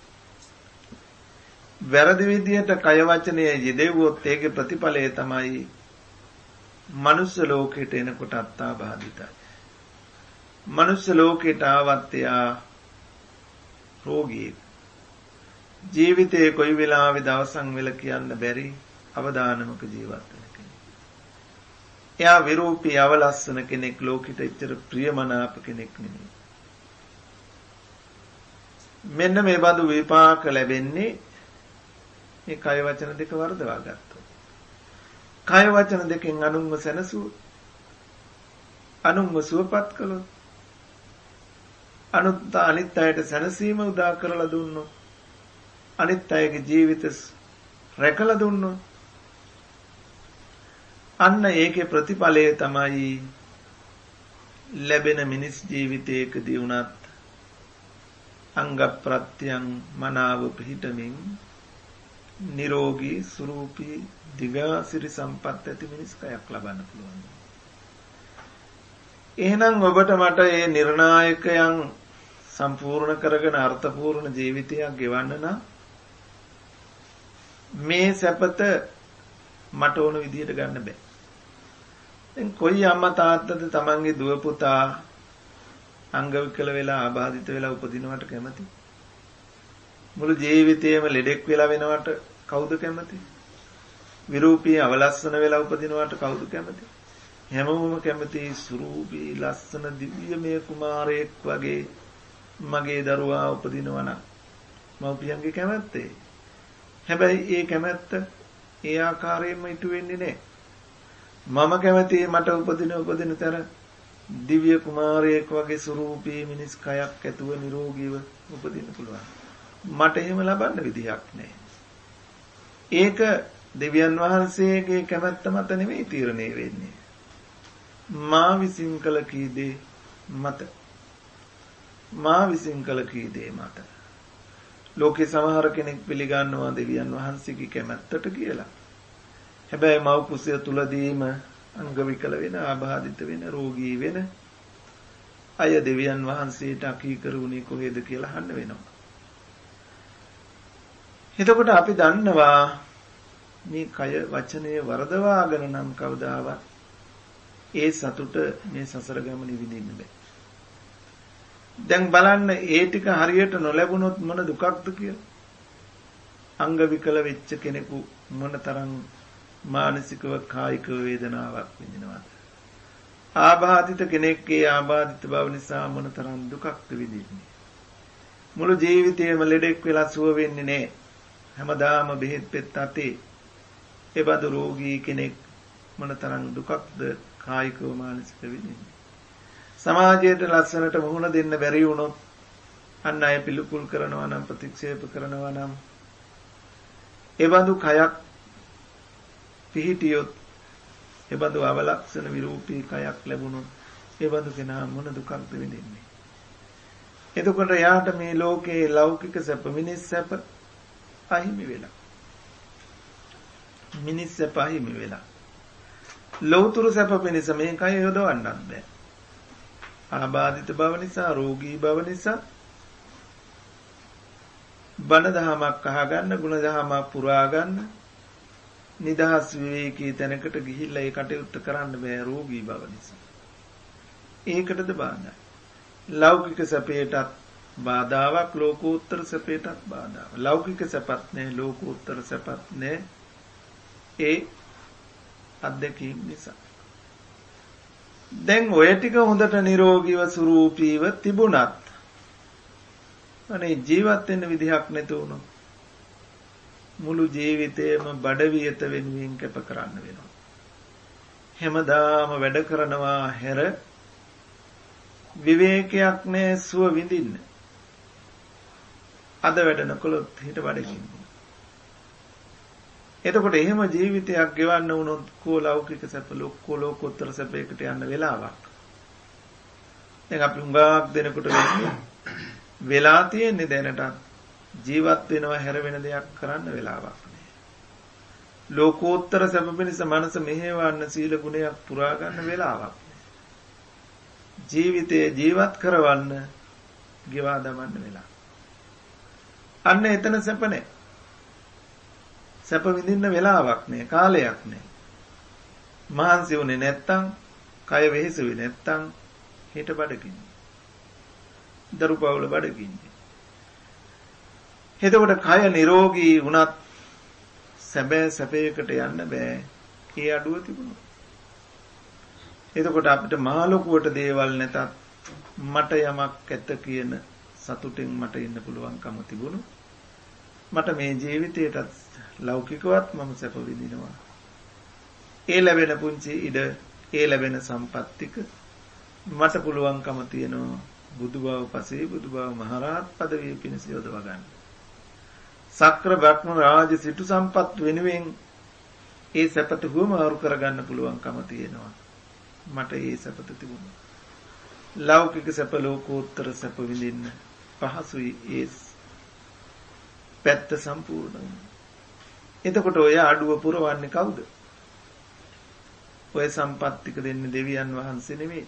වැරදි විදියට කය වචනය යෙදෙව්වොත් ඒකේ ප්‍රතිඵලය තමයි මනුස්ස ලෝකයට එනකොට අත්තාබාධිතයි. මනුස්ස ලෝකයට ආවත් එයා රෝගී. ජීවිතේ කොයි වෙලාවෙ දවසන් වෙල කියන්න බැරි අවදානමක ජීවත් වෙන කෙනෙක්. එයා විරූපී අවලස්සන කෙනෙක්, ලෝකෙට එච්චර ප්‍රියමනාප කෙනෙක් නෙමෙයි. මෙන්න මේ බඳු විපාක ලැබෙන්නේ මේ කය වචන දෙක වර්ධවා ගත්තොත්. කය වචන දෙකෙන් අනුන්ව සැනසුවොත්, අනුන්ව සුවපත් කළොත්, අනුත් අනිත් අයට සැනසීම උදා කරලා දුන්නොත්, අනිත් අයගේ ජීවිත රැකලා දුන්නොත්, අන්න ඒකේ ප්‍රතිඵලය තමයි ලැබෙන මිනිස් ජීවිතයකදී උනත් අංග ප්‍රත්‍යං මනාව පිහිටමින් නිරෝගී, සුරූපී, දිගාසිරි සම්පත් ඇති මිනිස් කයක් ලබන්න පුළුවන්. එහෙනම් ඔබට මට මේ නිර්ණායකයන් සම්පූර්ණ කරගෙන අර්ථපූර්ණ ජීවිතයක් ගෙවන්න නම් මේ සැපත මට ඕන විදිහට ගන්න බෑ. දැන් කොයි අම්මා තාත්තද තමන්ගේ දුව පුතා අංග විකල වෙලා ආබාධිත වෙලා උපදිනවට කැමති? මුළු ජීවිතේම ලෙඩෙක් වෙලා වෙනවට කවුද කැමති? විරූපී අවලස්සන වෙලා උපදිනවට කවුද කැමති? හැමෝම කැමති සුරූපී ලස්සන දිව්‍යමය කුමාරයෙක් වගේ මගේ දරුවා උපදිනවා නම් මව්පියන්ගේ කැමැත්තේ. හැබැයි ඒ කැමැත්ත ඒ ආකාරයෙන්ම ඉටු වෙන්නේ නැහැ. මම කැමති මට උපදින උපදින තර දිව්‍ය කුමාරයෙක් වගේ සුරූපී මිනිස් කයක් ඇතුව නිරෝගීව උපදින්න පුළුවන්. මට එහෙම ලබන්න විදියක් නැහැ. ඒක දෙවියන් වහන්සේගේ කැමැත්ත මත නෙමෙයි තීරණය වෙන්නේ. මා විසින් කළ කී දේ මත. මා විසින් කළ කී දේ මත. ලෝකේ සමහර කෙනෙක් පිළිගන්නවා දෙවියන් වහන්සේගේ කැමැත්තට කියලා. හැබැයි මව් කුසය තුලදීම අංග විකල වෙන, ආබාධිත වෙන, රෝගී වෙන අය දෙවියන් වහන්සේට අකීකරුණේ කොහෙද කියලා අහන්න වෙනවා. එතකොට අපි දන්නවා මේ කය වචනය වරදවාගෙන නම් කවදාවත් ඒ සතුට මේ සසර ගමනේ විඳින්න බෑ. දැන් බලන්න ඒ ටික හරියට නොලැබුණොත් මොන දුකක්ද කියලා. අංග විකල වෙච්ච කෙනෙකු මොනතරම් මානසිකව කායික වේදනාවක් විඳිනවද? ආබාධිත කෙනෙක්ගේ ආබාධිත බව නිසා මොනතරම් දුකක්ද විඳින්නේ? මුළු ජීවිතේම ලෙඩෙක් වෙලා සුව වෙන්නේ නැහැ. හැමදාම බෙහෙත් පෙත් අතේ. ඒ බඳු රෝගී කෙනෙක් මොනතරම් දුකක්ද කායිකව මානසිකව විඳින්නේ? සමාජයට ලස්සනට මුහුණ දෙන්න බැරි වුණොත් අන්න අය පිළිකුල් කරනවා නම් ප්‍රතික්ෂේප කරනවා නම් ඒ බඳු කයක් පිහිටියොත් ඒ බඳු අවලක්ෂණ විරූපී කයක් ලැබුණොත් ඒ බඳු කෙනා මොන දුකක්ද විඳින්නේ? එතකොට යාට මේ ලෝකේ ලෞකික සැප මිනිස් සැප අහිමි වෙලා. මිනිස් සැප අහිමි වෙලා. ලෞතුරු සැප පිණිස මේ කය යොදවන්නත් බෑ. ආබාධිත බව නිසා, රෝගී බව නිසා බණ දහමක් අහගන්න, ගුණ දහමක් පුරා ගන්න, නිදහස් විවේකී තැනකට ගිහිල්ලා ඒ කටයුත්ත කරන්න බෑ රෝගී බව නිසා. ඒකටද බාධා. ලෞකික සැපයටත් බාධාවක්, ලෝකෝත්තර සැපයටත් බාධාවක්. ලෞකික සැපත් නැහැ, ලෝකෝත්තර සැපත් නැහැ. ඒ අත්දැකීම් නිසා. දැන් ඔය ටික හොඳට නිරෝගීව සුරූපීව තිබුණත් අනේ ජීවත් වෙන්න විදිහක් නැතු වුණොත් මුළු ජීවිතේම බඩවියත වෙනුවෙන් කැප කරන්න වෙනවා. හැමදාම වැඩ කරනවා හැර විවේකයක් නැහැ සුව විඳින්න. අද වැඩ නොකළොත් හිට බඩගින්න. එතකොට එහෙම ජීවිතයක් ගෙවන්න වුණොත් කෝ ලෞකික සැප ලෝකෝ ලෝකෝත්තර සැපයකට යන්න වෙලාවක්. දැන් අපි හුඟක් දෙනකොට වෙන්නේ වෙලා තියෙන්නේ දැනට ජීවත් වෙනවා හැර වෙන දෙයක් කරන්න වෙලාවක් නෑ. ලෝකෝත්තර සැප පිණිස මනස මෙහෙවන්න සීල ගුණයක් පුරා ගන්න වෙලාවක් නෑ. ජීවිතේ ජීවත් කරවන්න ගෙවා දමන්න වෙලා. අන්න එතන සැප නෑ. සැප විඳින්න වෙලාවක් නෑ, කාලයක් නෑ. මහන්සි වුණේ නැත්තම්, කය වෙහෙසුවේ නැත්තම් හිත බඩගින්නේ. දරු පවුල බඩගින්නේ. එතකොට කය නිරෝගී වුණත් සැබෑ සැපයකට යන්න බෑ. ඒ අඩුව තිබුණා. එතකොට අපිට මහ ලොකුවට දේවල් නැතත් මට යමක් ඇත කියන සතුටින් මට ඉන්න පුළුවන්කම තිබුණා. මට මේ ජීවිතේටත් ලෞකිකවත් මම සැප විඳිනවා. ඒ ලැබෙන පුංචි ඉඩ, ඒ ලැබෙන සම්පත්තික මට පුළුවන්කම තියෙනවා බුදු බව පසේ බුදු බව මහරහත් පදවිය පිණිස යොදව ගන්න. සක්‍ර බ්‍රහ්ම රාජ සිටු සම්පත් වෙනුවෙන් ඒ සැපත හුවමාරු කරගන්න පුළුවන්කම තියෙනවා. මට ඒ සැපත තිබුණා. ලෞකික සැප ලෝකෝත්තර සැප විඳින්න පහසුයි ඒ පැත්ත සම්පූර්ණයි. එතකොට ඔය අඩුව පුරවන්නේ කවුද? ඔය සම්පත්තික දෙන්නේ දෙවියන් වහන්සේ නෙමෙයි.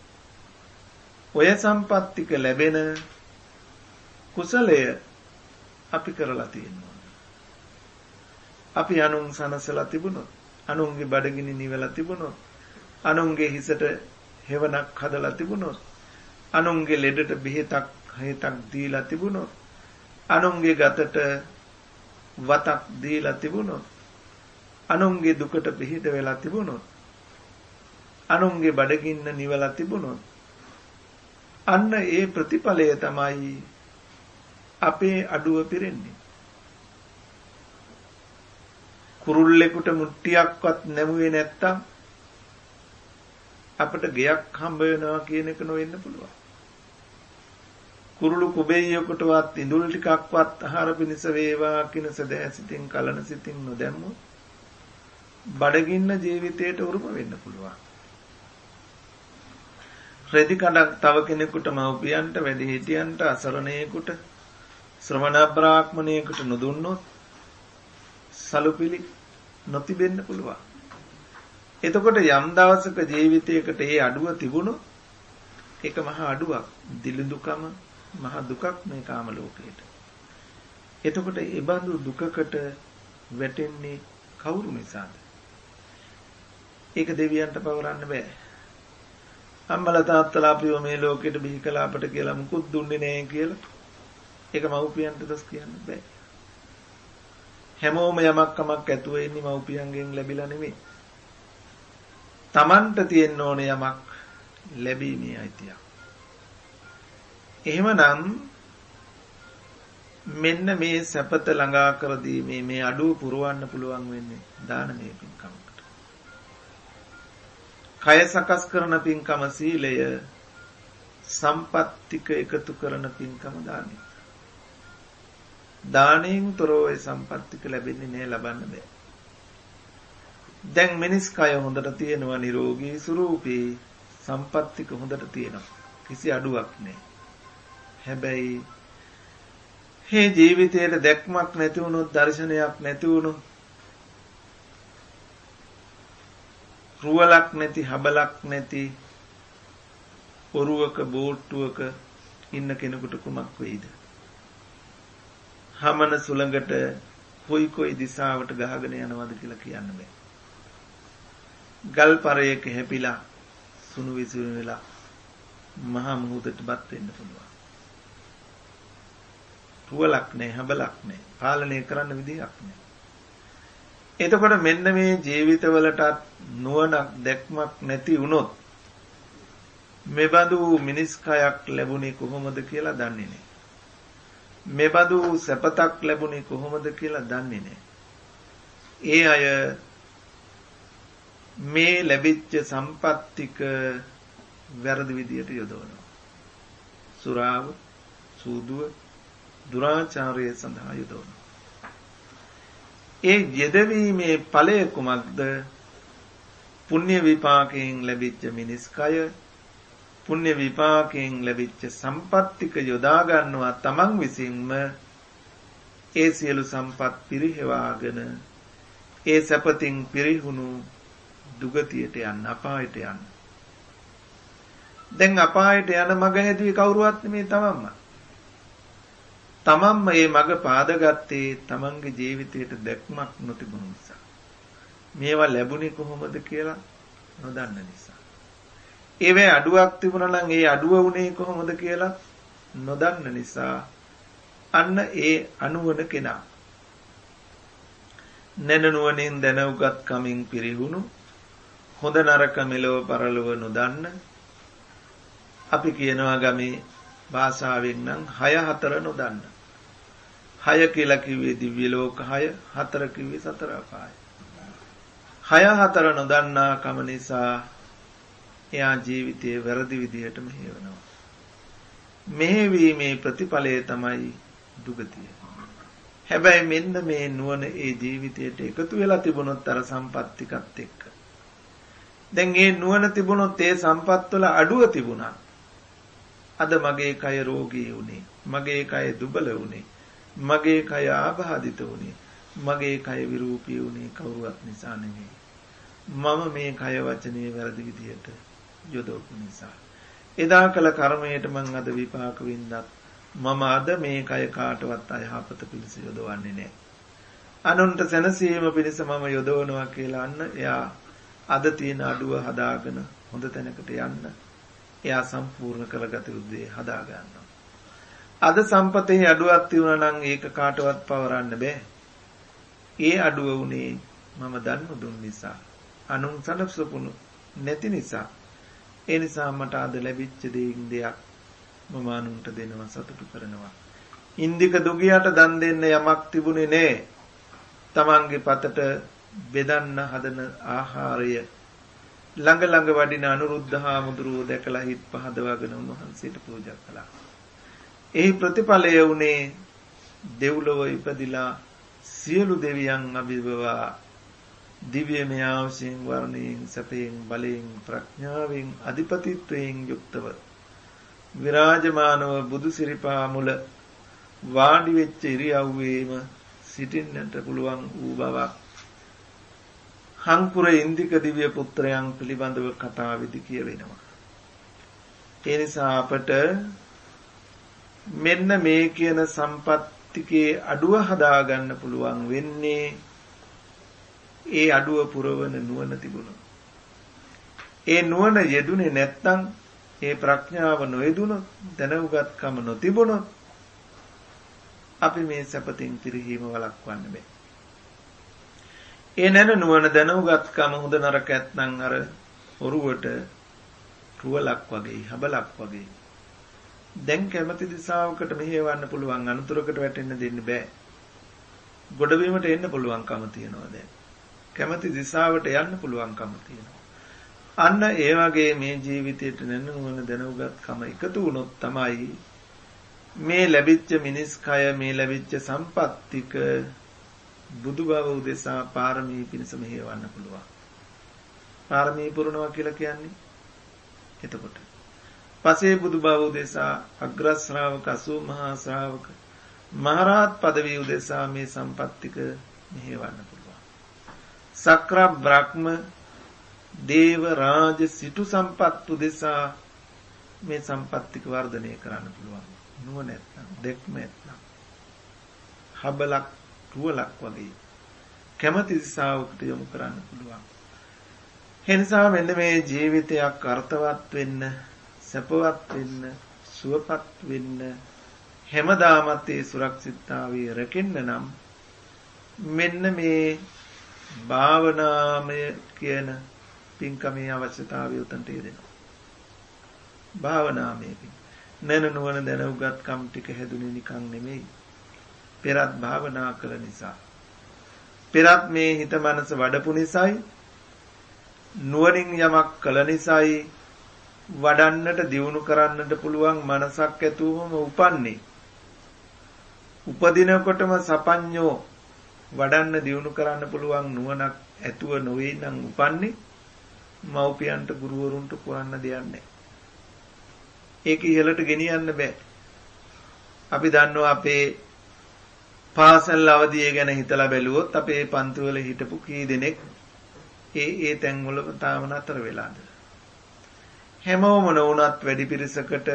ඔය සම්පත්තික ලැබෙන කුසලය අපි කරලා තියෙනවා. අපි අනුන් සනසලා තිබුණොත්, අනුන්ගේ බඩගිනි නිවලා තිබුණොත්, අනුන්ගේ හිසට හේවණක් හදලා තිබුණොත්, අනුන්ගේ ලෙඩට බෙහෙතක් හේතක් දීලා තිබුණොත්, අනුන්ගේ ගතට වතක් දීලා තිබුණොත්, අනුන්ගේ දුකට පිහිට වෙලා තිබුණොත්, අනුන්ගේ බඩගින්න නිවලා තිබුණොත්, අන්න ඒ ප්‍රතිඵලය තමයි අපේ අඩුව පිරෙන්නේ. කුරුල්ලෙකුට මුට්ටියක්වත් නැමුවේ නැත්තම් අපිට ගෙයක් හම්බ වෙනවා කියන එක නොවෙන්න පුළුවන්. කුරුළු කුබෙයියකටවත් ඉඳුල් ටිකක්වත් ආහාර පිණිස වේවා කියන සදෑසිතින් කලන සිතින් නොදැම්මොත් බඩගින්න ජීවිතයට උරුම වෙන්න පුළුවන්. රෙදි කඩක් තව කෙනෙකුට මව්පියන්ට, වැඩිහිටියන්ට, අසරණයෙකුට, ශ්‍රමණ බ්‍රාහ්මණයෙකුට නොදුන්නොත් සලුපිලි නොතිබෙන්න පුළුවන්. එතකොට යම් දවසක ජීවිතයකට ඒ අඩුව තිබුණොත් ඒක මහා අඩුවක්, දිලිඳුකම මහා දුකක් මේ කාම ලෝකයට. එතකොට ඒ බඳු දුකකට වැටෙන්නේ කවුරු නිසාද? ඒක දෙවියන්ට පවරන්න බෑ. අම්මලා තාත්තලා අපිව මේ ලෝකෙට බිහි කළා අපට කියලා මුකුත් දුන්නේ නැහැ කියලා ඒක මව්පියන්ට දොස් කියන්න බෑ. හැමෝම යමක් කමක් ඇතුව ඉන්නේ මව්පියන්ගෙන් ලැබිලා නෙමෙයි. Tamanට තියෙන්න ඕනේ යමක් ලැබීමේ අයිතියක්. එහෙමනම් මෙන්න මේ සැපත ළඟා කර දීමේ මේ අඩුව පුරවන්න පුළුවන් වෙන්නේ දානමය පින්කමකට. කය සකස් කරන පින්කම සීලය, සම්පත්තික එකතු කරන පින්කම දානය. දානයෙන් තොරව ඒ සම්පත්තික ලැබෙන්නේ නැහැ, ලබන්න බෑ. දැන් මිනිස් කය හොඳට තියෙනවා, නිරෝගී ස්වරූපී සම්පත්තික හොඳට තියෙනවා. කිසි අඩුවක් නැහැ. හැබැයි මේ ජීවිතයේ දැක්මක් නැති වුණොත්, දර්ශනයක් නැති වුණොත්, රුවලක් නැති, හබලක් නැති ඔරුවක බෝට්ටුවක ඉන්න කෙනෙකුට කුමක් වෙයිද? හමන සුළඟට කොයි කොයි දිශාවට ගහගෙන යනවද කියලා කියන්න බෑ. ගල් පරයක හැපිලා සුණු විසුණු වෙලා මහා මුහුදටපත් වෙන්න පුළුවන්. රුවලක් නැහැ, හබලක් නැහැ, පාලනය කරන්න විදිහක් නැහැ. එතකොට මෙන්න මේ ජීවිතවලටත් නුවණක් දැක්මක් නැති වුණොත් මෙබඳු මිනිස් කයක් ලැබුණේ කොහොමද කියලා දන්නේ නැහැ. මෙබඳු සැපතක් ලැබුණේ කොහොමද කියලා දන්නේ නැහැ. ඒ අය මේ ලැබිච්ච සම්පත්තික වැරදි විදියට යොදවනවා. සුරාව, සූදුව, දුරාචාරය සඳහා යොදවනවා. ඒ යෙදවීමේ ඵලය කුමක්ද? පුණ්‍ය විපාකයෙන් ලැබිච්ච මිනිස් කය, පුණ්‍ය විපාකයෙන් ලැබිච්ච සම්පත්තික යොදා ගන්නවා තමන් විසින්ම. ඒ සියලු සම්පත් පිරිහෙවාගෙන ඒ සැපතින් පිරිහුණු දුගතියට යන්න, අපායට යන්න. දැන් අපායට යන මග හැදුවේ කවුරුවත් නෙමේ, තමන්ම. තමන්ම මේ මග පාදගත්තේ තමන්ගේ ජීවිතයට දැක්මක් නොතිබුණු නිසා. මේවා ලැබුණේ කොහොමද කියලා නොදන්න නිසා. ඒවේ අඩුවක් තිබුණා නම් ඒ අඩුව උනේ කොහොමද කියලා නොදන්න නිසා අන්න ඒ අනුවන කෙනා නැනනුවණින් දැන උගත් කමින් පිරිහුණු, හොඳ නරක මෙලොව පරලොව නොදන්න, අපි කියනවා ගමේ භාෂාවෙන් නම් හය හතර නොදන්න. හය කියලා කිව්වේ දිව්‍ය ලෝක හය, හතර කිව්වේ සතර අපාය. හය හතර නොදන්නා කම නිසා එයා ජීවිතයේ වැරදි විදිහට මෙහෙවනවා. මෙහෙවීමේ ප්‍රතිඵලය තමයි දුගතිය. හැබැයි මෙන්න මේ නුවණ ඒ ජීවිතයට එකතු වෙලා තිබුණොත් අර සම්පත්තිකත් එක්ක. දැන් මේ නුවණ තිබුණොත් ඒ සම්පත් වල අඩුව තිබුණා. අද මගේ කය රෝගී වුණේ, මගේ කය දුබල වුණේ, මගේ කය ආබාධිත වුණේ, මගේ කය විරූපී වුණේ කවුරුවත් නිසා නෙමෙයි. මම මේ කය වචනේ වැරදි විදියට යොදවපු නිසා. එදා කළ කර්මයට මං අද විපාක වින්දත් මම අද මේ කය කාටවත් අයහපත පිණිස යොදවන්නේ නැහැ. අනුන්ට සැනසීම පිණිස මම යොදවනවා කියලා අන්න එයා අද තියෙන අඩුව හදාගෙන හොඳ තැනකට යන්න එයා සම්පූර්ණ කරගත යුත්තේ හදා ගන්නවා. අද සම්පතේ අඩුවක් තියුණා නම් ඒක කාටවත් පවරන්න බෑ. ඒ අඩුව උනේ මම දන්න දුන් නිසා, අනුන් සනසපුණු නැති නිසා. ඒ නිසා මට අද ලැබිච්ච දෙයින් දෙයක් මම අනුන්ට දෙනවා, සතුටු කරනවා. ඉන්දික දුගියට දන් දෙන්න යමක් තිබුණේ නෑ. තමන්ගේ පතට බෙදන්න හදන ආහාරය ළඟ ළඟ වඩින අනුරුද්ධ හාමුදුරුවෝ දැකලා හිත් පහදවාගෙන උන්වහන්සේට පූජා කළා. එහි ප්‍රතිඵලය වුණේ දෙව්ලොව ඉපදිලා සියලු දෙවියන් අභිභවා දිව්‍යමය ආශයෙන් වර්ණයෙන් සැපයෙන් බලයෙන් ප්‍රඥාවෙන් අධිපතිත්වයෙන් යුක්තව විරාජමානව බුදු සිරිපා මුල වාඩි වෙච්ච ඉරියව්වේම සිටින්නට පුළුවන් වූ බවක් හංපුර ඉන්දික දිව්‍ය පුත්‍රයන් පිළිබඳව කතාවෙදි කියවෙනවා. ඒ නිසා අපට මෙන්න මේ කියන සම්පත්තිකේ අඩුව හදා ගන්න පුළුවන් වෙන්නේ ඒ අඩුව පුරවන නුවණ තිබුණොත්. ඒ නුවණ යෙදුනේ නැත්නම්, ඒ ප්‍රඥාව නොයෙදුනොත්, දැනුගත්කම නොතිබුණොත් අපි මේ සැපතින් පිරිහීම වළක්වන්න බෑ. ඒ නැන නුවණ දැනුගත්කම හොඳ නරක ඇත්නම් අර ඔරුවට රුවලක් වගේ, හබලක් වගේ. දැන් කැමැති දිශාවකට මෙහෙවන්න පුළුවන්, අනුතරකට වැටෙන්න දෙන්න බෑ. ගොඩබිමට එන්න පුළුවන්කම තියනවා දැන්. කැමැති දිශාවට යන්න පුළුවන්කම තියෙනවා. අන්න ඒ වගේ මේ ජීවිතයට නුවණ දැනුගත්කම එකතු වුණොත් තමයි මේ ලැබිච්ච මිනිස් කය මේ ලැබිච්ච සම්පත්තික බුදු බව උදෙසා පාරමී පිණිස මෙහෙවන්න පුළුවන්. පාරමී පුරනවා කියලා කියන්නේ එතකොට පසේ බුදු බව උදෙසා අග්‍ර ශ්‍රාවක අසූ මහා ශ්‍රාවක මහරහත් පදවිය උදෙසා මේ සම්පත්තික මෙහෙවන්න පුළුවන්. සක්‍ර බ්‍රහ්ම දේව රාජ සිටු සම්පත් උදෙසා මේ සම්පත්තික වර්ධනය කරන්න පුළුවන්. නුවණ නැත්නම් දෙක්ම නැත්නම් හබලක් රුවලක් වගේ කැමැති දිශාවකට යොමු කරන්න පුළුවන්. එනිසා මෙන්න මේ ජීවිතයක් අර්ථවත් වෙන්න, සැපවත් වෙන්න, සුවපත් වෙන්න හැමදාමත් ඒ සුරක්ෂිතතාවය රැකෙන්න නම් මෙන්න මේ භාවනාමය කියන පින්කමේ අවශ්‍යතාවය උතන්ට යෙදෙනවා. භාවනාමය පින් නැන නුවණ දැන උගත්කම් ටික හැදුනේ නිකන් නෙමෙයි. පෙරත් භාවනා කළ නිසා. පෙරත් මේ හිත මනස වඩපු නිසායි නුවණින් යමක් කළ නිසායි වඩන්නට දියුණු කරන්නට පුළුවන් මනසක් ඇතුවම උපන්නේ. උපදිනකොටම සපඤ්ඤෝ වඩන්න දියුණු කරන්න පුළුවන් නුවණක් ඇතුව නොවේ නම් උපන්නේ මව්පියන්ට ගුරුවරුන්ට කරන්න දෙයක් නැහැ. ඒක ඉහළට ගෙනියන්න බෑ. අපි දන්නවා අපේ පාසල් අවධිය ගැන හිතලා බැලුවොත් අපේ පන්ති වල හිටපු කී දෙනෙක් ඒ ඒ තැන්වල තාම නතර වෙලාද? හැමෝම නොවුනත් වැඩි පිරිසකට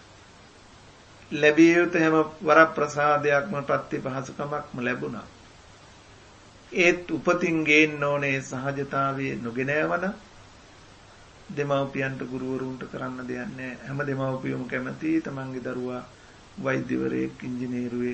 ලැබිය යුතු හැම වරප්‍රසාදයක්ම ප්‍රතිපහසුකමක්ම ලැබුණා. ඒත් උපතින් ගේන්න ඕනේ සහජතාවයේ නොගෙන යවන දෙමව්පියන්ට ගුරුවරුන්ට කරන්න දෙයක් නැහැ. හැම දෙමව්පියම කැමති තමන්ගේ දරුවා වෛද්‍යවරයෙක්, ඉංජිනේරුවෙක්,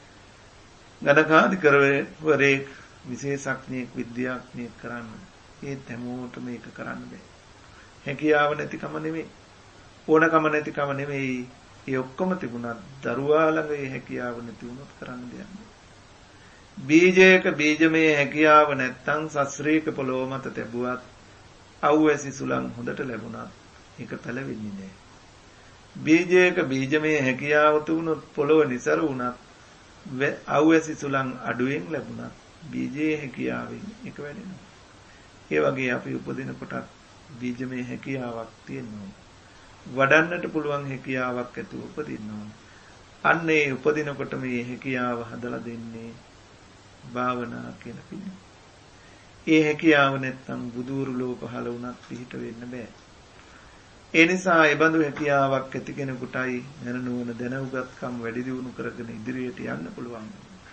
ගණකාධිකරවරයෙක්, විශේෂඥයෙක්, විද්‍යාඥයෙක් කරන්න. ඒත් හැමෝටම මේක කරන්න බෑ. හැකියාව නැතිකම නෙමෙයි, ඕනකම නැතිකම නෙමෙයි. ඒ ඔක්කොම තිබුණත් දරුවා ළඟ ඒ හැකියාව නැති වුණොත් කරන්න දෙයක් නෑ. බීජයක බීජමය හැකියාව නැත්තම් සස්ත්‍රීක පොළොව මත තැබුවත් අවැසි සුළං හොඳට ලැබුණත් ඒක පැලවෙන්නේ නෑ. බීජයක බීජමය හැකියාව තිබුණොත් පොළොව નિසර වුණත් අවැසි සුළං අඩුවෙන් ලැබුණත් බීජයේ හැකියාවෙන් ඒක වැඩෙනවා. ඒ වගේ අපි උපදින කොටත් බීජමය හැකියාවක් තියෙනවා. වඩන්නට පුළුවන් හැකියාවක් ඇතුව උපදින්න ඕන. අන්න ඒ උපදිනකොට මේ හැකියාව හදලා දෙන්නේ භාවනා කියන පින. ඒ හැකියාව නැත්තම් බුදුරු ලෝක පහළ වුණත් පිහිට වෙන්න බෑ. ඒ නිසා ඒ බඳු හැකියාවක් ඇති කෙනෙකුටයි දැන නුවණ දැන උගත්කම් වැඩි දියුණු කරගෙන ඉදිරියට යන්න පුළුවන්.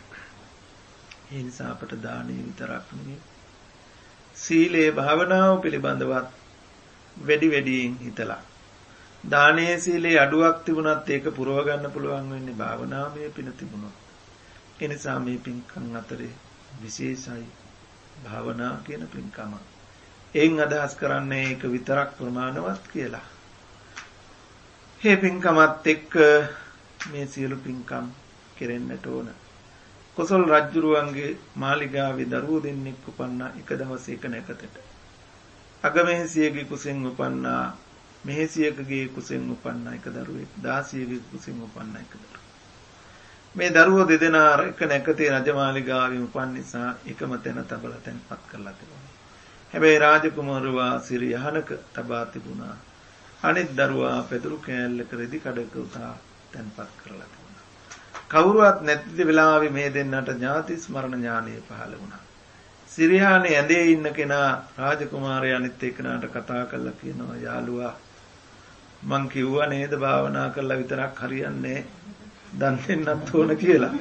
ඒ නිසා අපට දානෙ විතරක් නෙවෙයි සීලේ භාවනාව පිළිබඳවත් වැඩි වැඩියෙන් හිතලා දානේ සීලේ අඩුවක් තිබුණත් ඒක පුරව ගන්න පුළුවන් වෙන්නේ භාවනාමය පින තිබුණොත්. ඒ නිසා මේ පින්කම් අතරේ විශේෂයි භාවනා කියන පින්කම. එයින් අදහස් කරන්නේ ඒක විතරක් ප්‍රමාණවත් කියලා. මේ පින්කමත් එක්ක මේ සියලු පින්කම් කෙරෙන්නට ඕන. කොසල් රජුරුවන්ගේ මාලිගාවේ දරුවෝ දෙන්නෙක් උපන්නා එක දවසක නැකතට. අගමෙහිසියගේ කුසෙන් උපන්නා මෙහෙසියකගේ කුසෙන් උපන්නා එක දරුවෙක්, දාසියගේ කුසෙන් උපන්නා එක දරුවෙක්. මේ දරුවෝ දෙදෙනා එක නැකතේ රජමාලිගාවේ උපන් නිසා එකම තැන තබලා තැන්පත් කරලා තිබුණා. හැබැයි රාජකුමාරවා සිරි යහනක තබා තිබුණා. අනිත් දරුවා පෙදුරු කෑල්ලක රෙදි කඩක උතා තැන්පත් කරලා තිබුණා. කවුරුවත් නැති වෙලාවේ මේ දෙන්නට ඥාති ස්මරණ ඥානය පහළ වුණා. සිරියානේ ඇඳේ ඉන්න කෙනා රාජකුමාරයා අනිත් එක්කනට කතා කරලා කියනවා, යාළුවා මං කිව්වා නේද භාවනා කරලා විතරක් හරියන්නේ දන් දෙන්නත් ඕන කියලා.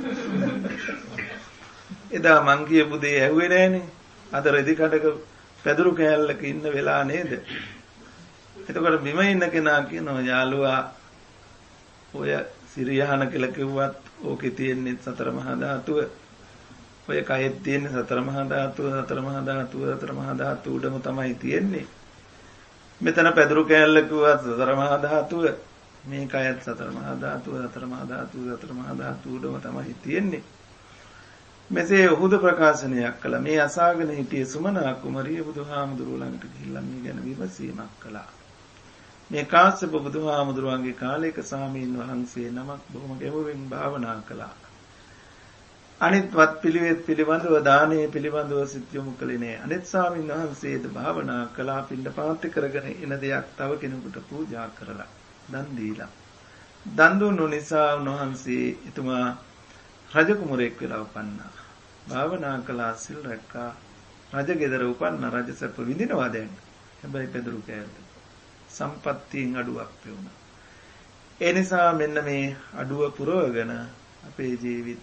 එදා මං කියපු දේ ඇහුවේ නෑනේ. අද රෙදි කඩක පැදුරු කෑල්ලක ඉන්න වෙලා නේද? එතකොට බිම ඉන්න කෙනා කියනවා, යාළුවා ඔය සිරියාන කියලා කිව්වත් ඕකේ තියෙන්නේ සතර මහා ධාතුව. ඔය කයෙත් තියෙන්නේ සතර මහා ධාතුව, සතර මහා ධාතුව, සතර මහා ධාතුව උඩම තමයි තියෙන්නේ. මෙතන පැදුරු කෑල්ල කිව්වත් සතර මහා ධාතුව, මේ කයත් සතර මහා ධාතුව, සතර මහා ධාතුව, සතර මහා ධාතුව උඩම තමයි තියෙන්නේ. මෙසේ ඔහුද ප්‍රකාශනයක් කළා. මේ අසාගෙන හිටියේ සුමනා කුමරිය බුදුහාමුදුරුවෝ ළඟට ගිහිල්ලා මේ ගැන විමසීමක් කළා. මේ කාශ්‍යප බුදුහාමුදුරුවන්ගේ කාලයක සාමීන් වහන්සේ නමක් බොහොම ගැඹුරින් භාවනා කළා. අනිත් වත් පිළිවෙත් පිළිබඳව දානයේ පිළිබඳව සිත් යොමු කළේ නෑ. අනිත් සාමීන් වහන්සේද භාවනා කළා. පිණ්ඩපාත කරගෙන එන දෙයක් තව කෙනෙකුට පූජා කරලා දන් දීලා. දන් දුන්නු නිසා උන්වහන්සේ එතුමා රජ කුමරෙක් වෙලා උපන්නා. භාවනා කළා, සිල් රැක්කා. රජ ගෙදර උපන්න රජ සැප විඳිනවා දැන්. හැබැයි පෙදරු කෑල්ල. සම්පත්තියෙන් අඩුවක් වුණා. ඒ නිසා මෙන්න මේ අඩුව පුරවගෙන අපේ ජීවිත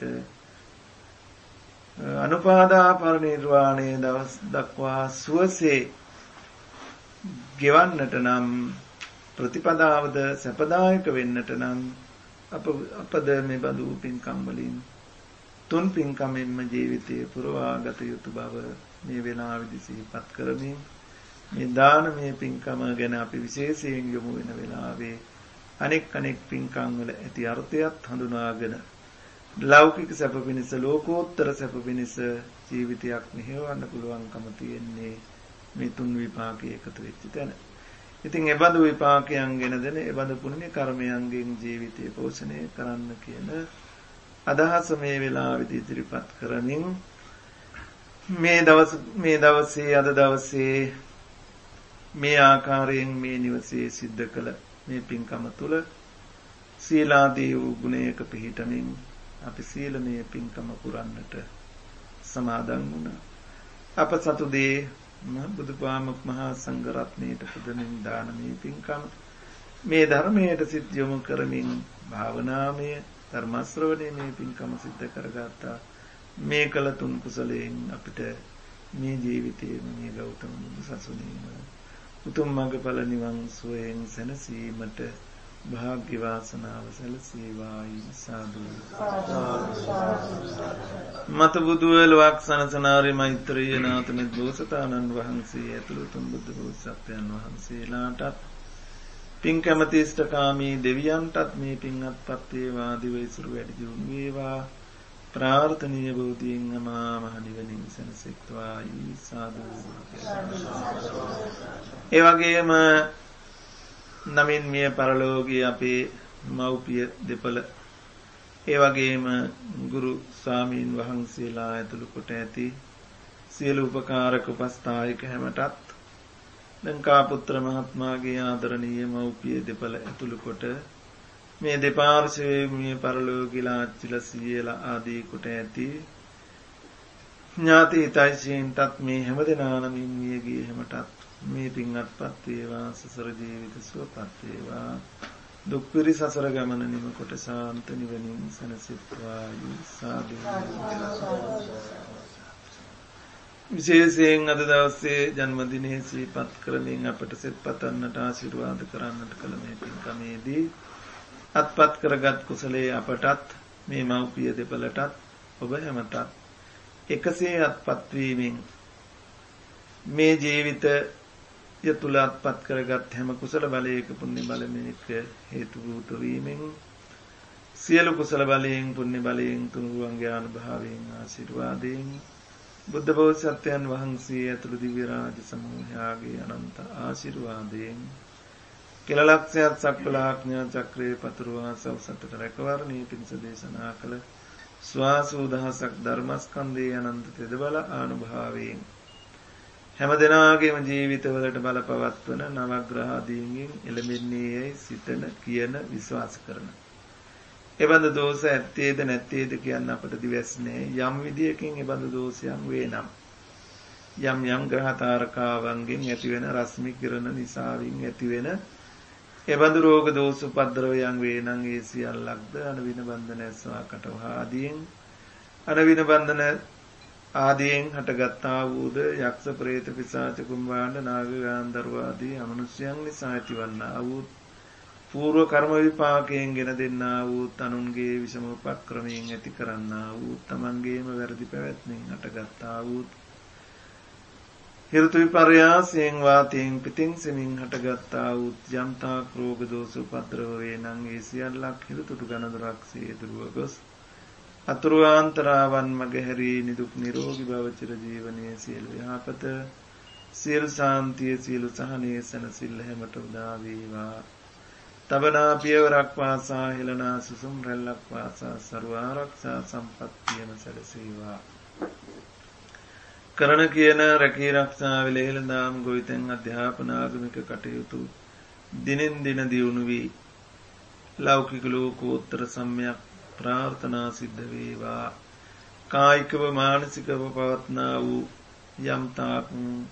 අනුපාදා පරිනිර්වාණය දවස් දක්වා සුවසේ ගෙවන්නට නම් ප්‍රතිපදාවද සැපදායක වෙන්නට නම් අප අපද මේ බඳු පින්කම් වලින් තුන් පින්කමෙන්ම ජීවිතයේ පුරවා ගත යුතු බව මේ වෙලාවේදී සිහිපත් කරමින් මේ දානමය පින්කම ගැන අපි විශේෂයෙන් යොමු වෙන වෙලාවේ අනෙක් අනෙක් පින්කම් වල ඇති අර්ථයත් හඳුනාගෙන ලෞකික සැප පිණිස ලෝකෝත්තර සැප පිණිස ජීවිතයක් මෙහෙවන්න පුළුවන්කම තියෙන්නේ මේ තුන් විපාකයේ එකතු වෙච්ච තැන. ඉතින් ඒ බඳු විපාකයන් ගෙන දෙන ඒ බඳු පුණ්‍ය කර්මයන්ගෙන් ජීවිතය පෝෂණය කරන්න කියන අදහස මේ වෙලාවේදී ඉදිරිපත් කරමින් මේ දවස් මේ දවසේ අද දවසේ මේ ආකාරයෙන් මේ නිවසේ සිද්ධ කළ මේ පින්කම තුල සීලාදී වූ ගුණයක පිහිටමින් අපි සීලමය පින්කම පුරන්නට සමාදන් වුණා. අප සතු දේ බුදුපාමොක් මහා සංඝ රත්නයට පුදමින් දානමය පින්කම මේ ධර්මයට සිත් යොමු කරමින් භාවනාමය ධර්ම ශ්‍රවණයේ මේ පින්කම සිද්ධ කරගත්තා. මේ කළ තුන් කුසලයෙන් අපිට මේ ජීවිතයේ මේ ගෞතම බුදු සසුනේම උතුම් මඟඵල නිවන් සුවයෙන් සැනසීමට භාග්‍ය වාසනාව සැලසේවායි සාදු. මත බුදු වේලක් සනසනාරි මෛත්‍රී නාත මෙත් බෝසතාණන් වහන්සේ ඇතුළු තුන් බුදු බෝසත්යන් වහන්සේලාටත් පින් කැමැති ඉෂ්ඨකාමී දෙවියන්ටත් මේ පින් අත්පත් වේවා. දිවයිසුරු වැඩි දියුණු වේවා. ප්‍රාර්ථනීය බෝධියෙන් අමා මහ නිවනින් සැනසෙත්වා යි සාදු. ඒ වගේම නමින් මිය පරලෝකීය අපේ මව්පිය දෙපළ ඒ වගේම ගුරු ස්වාමීන් වහන්සේලා ඇතුළු කොට ඇති සියලු උපකාරක උපස්ථායක හැමටත් ලංකා පුත්‍ර මහත්මයාගේ ආදරණීය මව්පිය දෙපළ ඇතුළු කොට මේ දෙපාර්ශ්වයේ මිය පරලෝකීලා අච්චිලා සීයලා ආදී කොට ඇති ඥාති හිතයිසීන්ටත් මේ හැමදෙනා නමින් මියගිය හැමටත් මේ පින් අත්පත් වේවා. සසර ජීවිත සුවපත් වේවා. දුක් පිරි සසර ගමන නිම කොට සාන්ත නිවනින් සැනසෙත්වා සාදු. විශේෂයෙන් අද දවසේ ජන්මදිනයේ සිහිපත් කරමින් අපට සෙත් පතන්නට ආශිර්වාද කරන්නට කළ මේ පින්කමේදී අත්පත් කරගත් කුසලයේ අපටත් මේ මව්පිය දෙපළටත් ඔබ හැමතත් එකසේ අත්පත් වීමෙන් මේ ජීවිත යතුල අත්පත් කරගත් හැම කුසල බලයක පුණ්‍ය බලමේක හේතු වූ වීමෙන් සියලු කුසල බලයෙන් පුණ්‍ය බලයෙන් තුනුරුවන්ගේ අනුභවයෙන් ආශිර්වාදයෙන් බුද්ධ බෝසත්යන් වහන්සේ ඇතුළු දිව්‍ය රාජ සමූහයාගේ අනන්ත ආශිර්වාදයෙන් කෙලලක්ෂයත් සක්වලාඥා චක්‍රයේ පතුරවා සවසතට රැකවරණී පිණිස දේශනා කළ ස්වාසූ දහසක් ධර්මස්කන්ධයේ අනන්ත තෙද බල ආනුභාවයෙන් හැම දෙනාගේම ජීවිතවලට බලපවත්වන නවග්‍රහාදීන්ගෙන් එළඹෙන්නේ යයි සිතන කියන විශ්වාස කරන. එබඳු දෝෂ ඇත්තේද නැත්තේද කියන්න අපට දිවස් නැහැ. යම් විදියකින් එබඳු දෝෂයන් වේ නම් යම් යම් ග්‍රහ තාරකාවන්ගෙන් ඇතිවෙන රශ්මි කිරණ නිසාවින් ඇතිවෙන එබඳු රෝග දෝෂ උපද්‍රවයන් වේ නම් ඒ සියල්ලක්ද අනවින බන්ධන ඇස්වා කටවහා ආදීන් අනවින බන්ධන ආදීන් හටගත්තා වූද යක්ෂ ප්‍රේත පිසාච කුම්භාණ්ඩ නාග ගාන්ධර්ව ආදී අමනුෂ්‍යයන් නිසා ඇතිවන්නා වූ పూర్ව කර්ම විපාකයෙන් ගෙන දෙන්නා වූ තනුන්ගේ විෂම උපක්‍රමයෙන් ඇති කරන්නා වූ තමන්ගේම වැරදි පැවැත්මෙන් හටගත්තා වූ හිරුතු විපර්යාසයෙන් වාතයෙන් පිටින් සෙමින් හටගත්තා වූ යම්තා රෝග දෝෂ උපද්‍රව වේ නම් ඒ සියල්ලක් හිරුතුට ගණදරක්සේ දුරව ගොස් අතුරුාන්තරාවන් මගහැරී නිදුක් නිරෝගී භව චිර ජීවනයේ සියලු යහපත සියලු සාන්තිය සියලු සහනය සැනසෙල්ල හැමට උදා වේවා. තබනා පියවරක් වාසා හෙළනා සුසුම් රැල්ලක් වාසා සර්ව ආරක්ෂා සම්පත්තියම සැලසේවා. කරන කියන රැකී රක්ෂා විලේලදාම් ගොවිතැන් අධ්‍යාපන ආගමික කටයුතු දිනෙන් දින දියුණු වී ලෞකික ලෝකෝත්තර සම්මයක් ප්‍රාර්ථනා සිද්ධ වේවා. කායිකව මානසිකව පවත්නා වූ යම්තාක්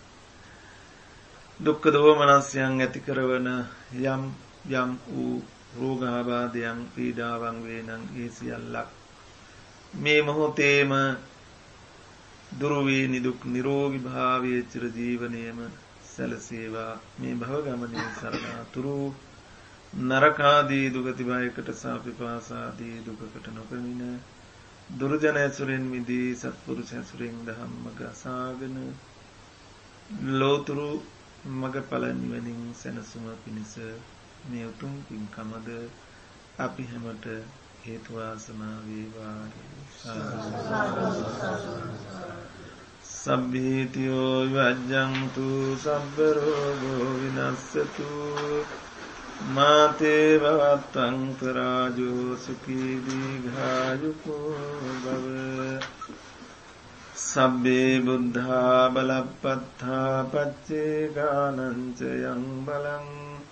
දුක්ඛ දෝමනස්යන් ඇති කරවන යම් යම් වූ රෝගාබාධයන් පීඩාවන් වේනම් ඒ සියල්ලක් මේ මොහොතේම දුරු වී නිදුක් නිරෝගී භාවයේ චිර ජීවනයේම සැලසේවා. මේ භව ගමනේ සරණාතුරු නරකාදී දුගති භයකට සාපිපාසාදී දුකකට නොපෙමින දුර්ජන ඇසුරෙන් මිදී සත්පුරුෂ ඇසුරෙන් ධම්මග අසාගෙන ලෝතුරු මගඵල නිවනින් සැනසුම පිණිස මේ උතුම් පින්කමද අපි හැමට හේතු වාසනා වේවා. සබ්බීතියෝ විවජ්ජන්තු සබ්බ රෝගෝ විනස්සතු මාතේ භවත්තං සුඛී දීඝායුකෝ භව. සබ්බේ බුද්ධා බලප්පත්තා පච්චේගානං ච යං බලං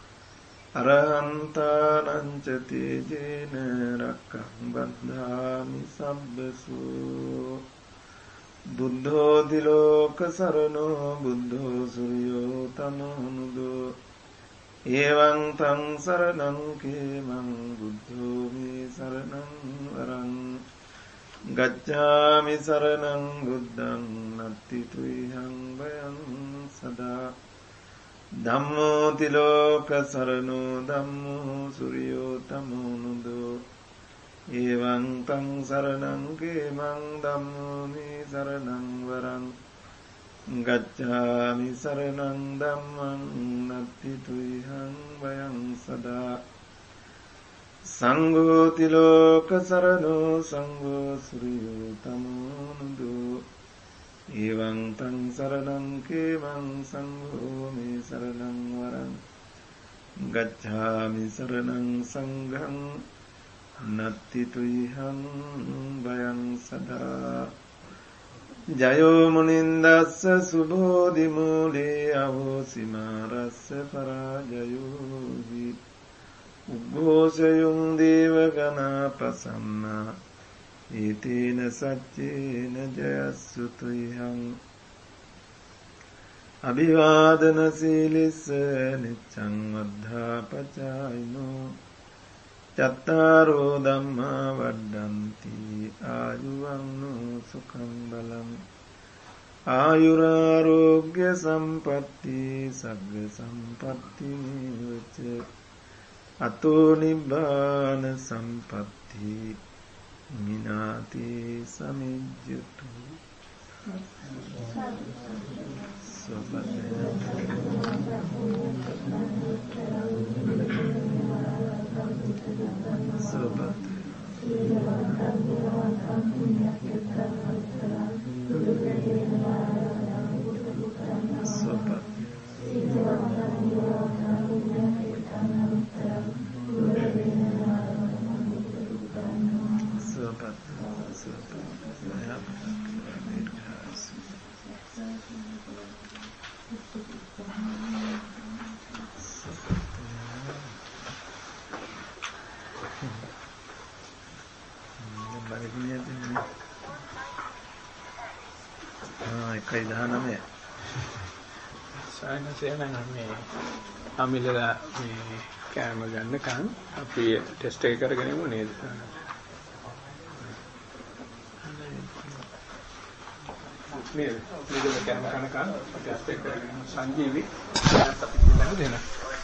අරහන්තානං ච තේජේන රක්ඛං බද්ධාමි සබ්බසෝ. බුද්ධෝ දිලෝක සරණෝ බුද්ධෝ සුරියෝ තමෝනුදෝ එවං තං සරණං කේමං බුද්ධෝ මේ සරණං වරං ගච්ඡාමි සරණං බුද්ධං නත්ති තුයිහං භයං සදා. ධම්මෝ තිලෝක සරණෝ ධම්මෝ සුරියෝ තමෝනුදෝ එවං තං සරණං කේමං ධම්මෝ මේ සරණං වරං ගච්ඡාමි සරණං ධම්මං නත්ති තුයිහං භයං සදා. සංඝෝ තිලෝක සරණෝ සංඝෝ සුරියෝ තමෝනුදෝ එවං තං සරණං කේමං සංඝෝ මේ සරණං වරං ගච්ඡාමි සරණං සංඝං නත්ති තුයිහං භයං සදා. ජයෝ මුනින්දස්ස සුබෝධි මූලේ අහෝසිමාරස්ස පරාජයෝ හි උග්ඝෝසයුං දේවගණා ප්‍රසන්නා ඒතේන සච්චේන ජයස්සු තුයිහං. අභිවාදන සීලිස්ස නිච්ඡං වද්ධාපචායිනෝ චත්තාරෝ ධම්මා වඩ්ඩන්ති ආයුවන්නෝ සුඛං බලං ආයුරාරෝග්‍ය සම්පatti සග්ග සම්පatti නිවච අතෝ නිබ්බාන සම්පatti මිනාති සමිජ්ජතු. එකයි දහනවය සයනසයන මේ අමිලලා මේ කෑම ගන්නකන් අපි ටෙස්ට් එක කරගෙනමු නේද? නේද? මේක කෑම කනකන් ටෙස්ට් එක කරගෙන සංජීවි අපි දෙන්න දෙන්න.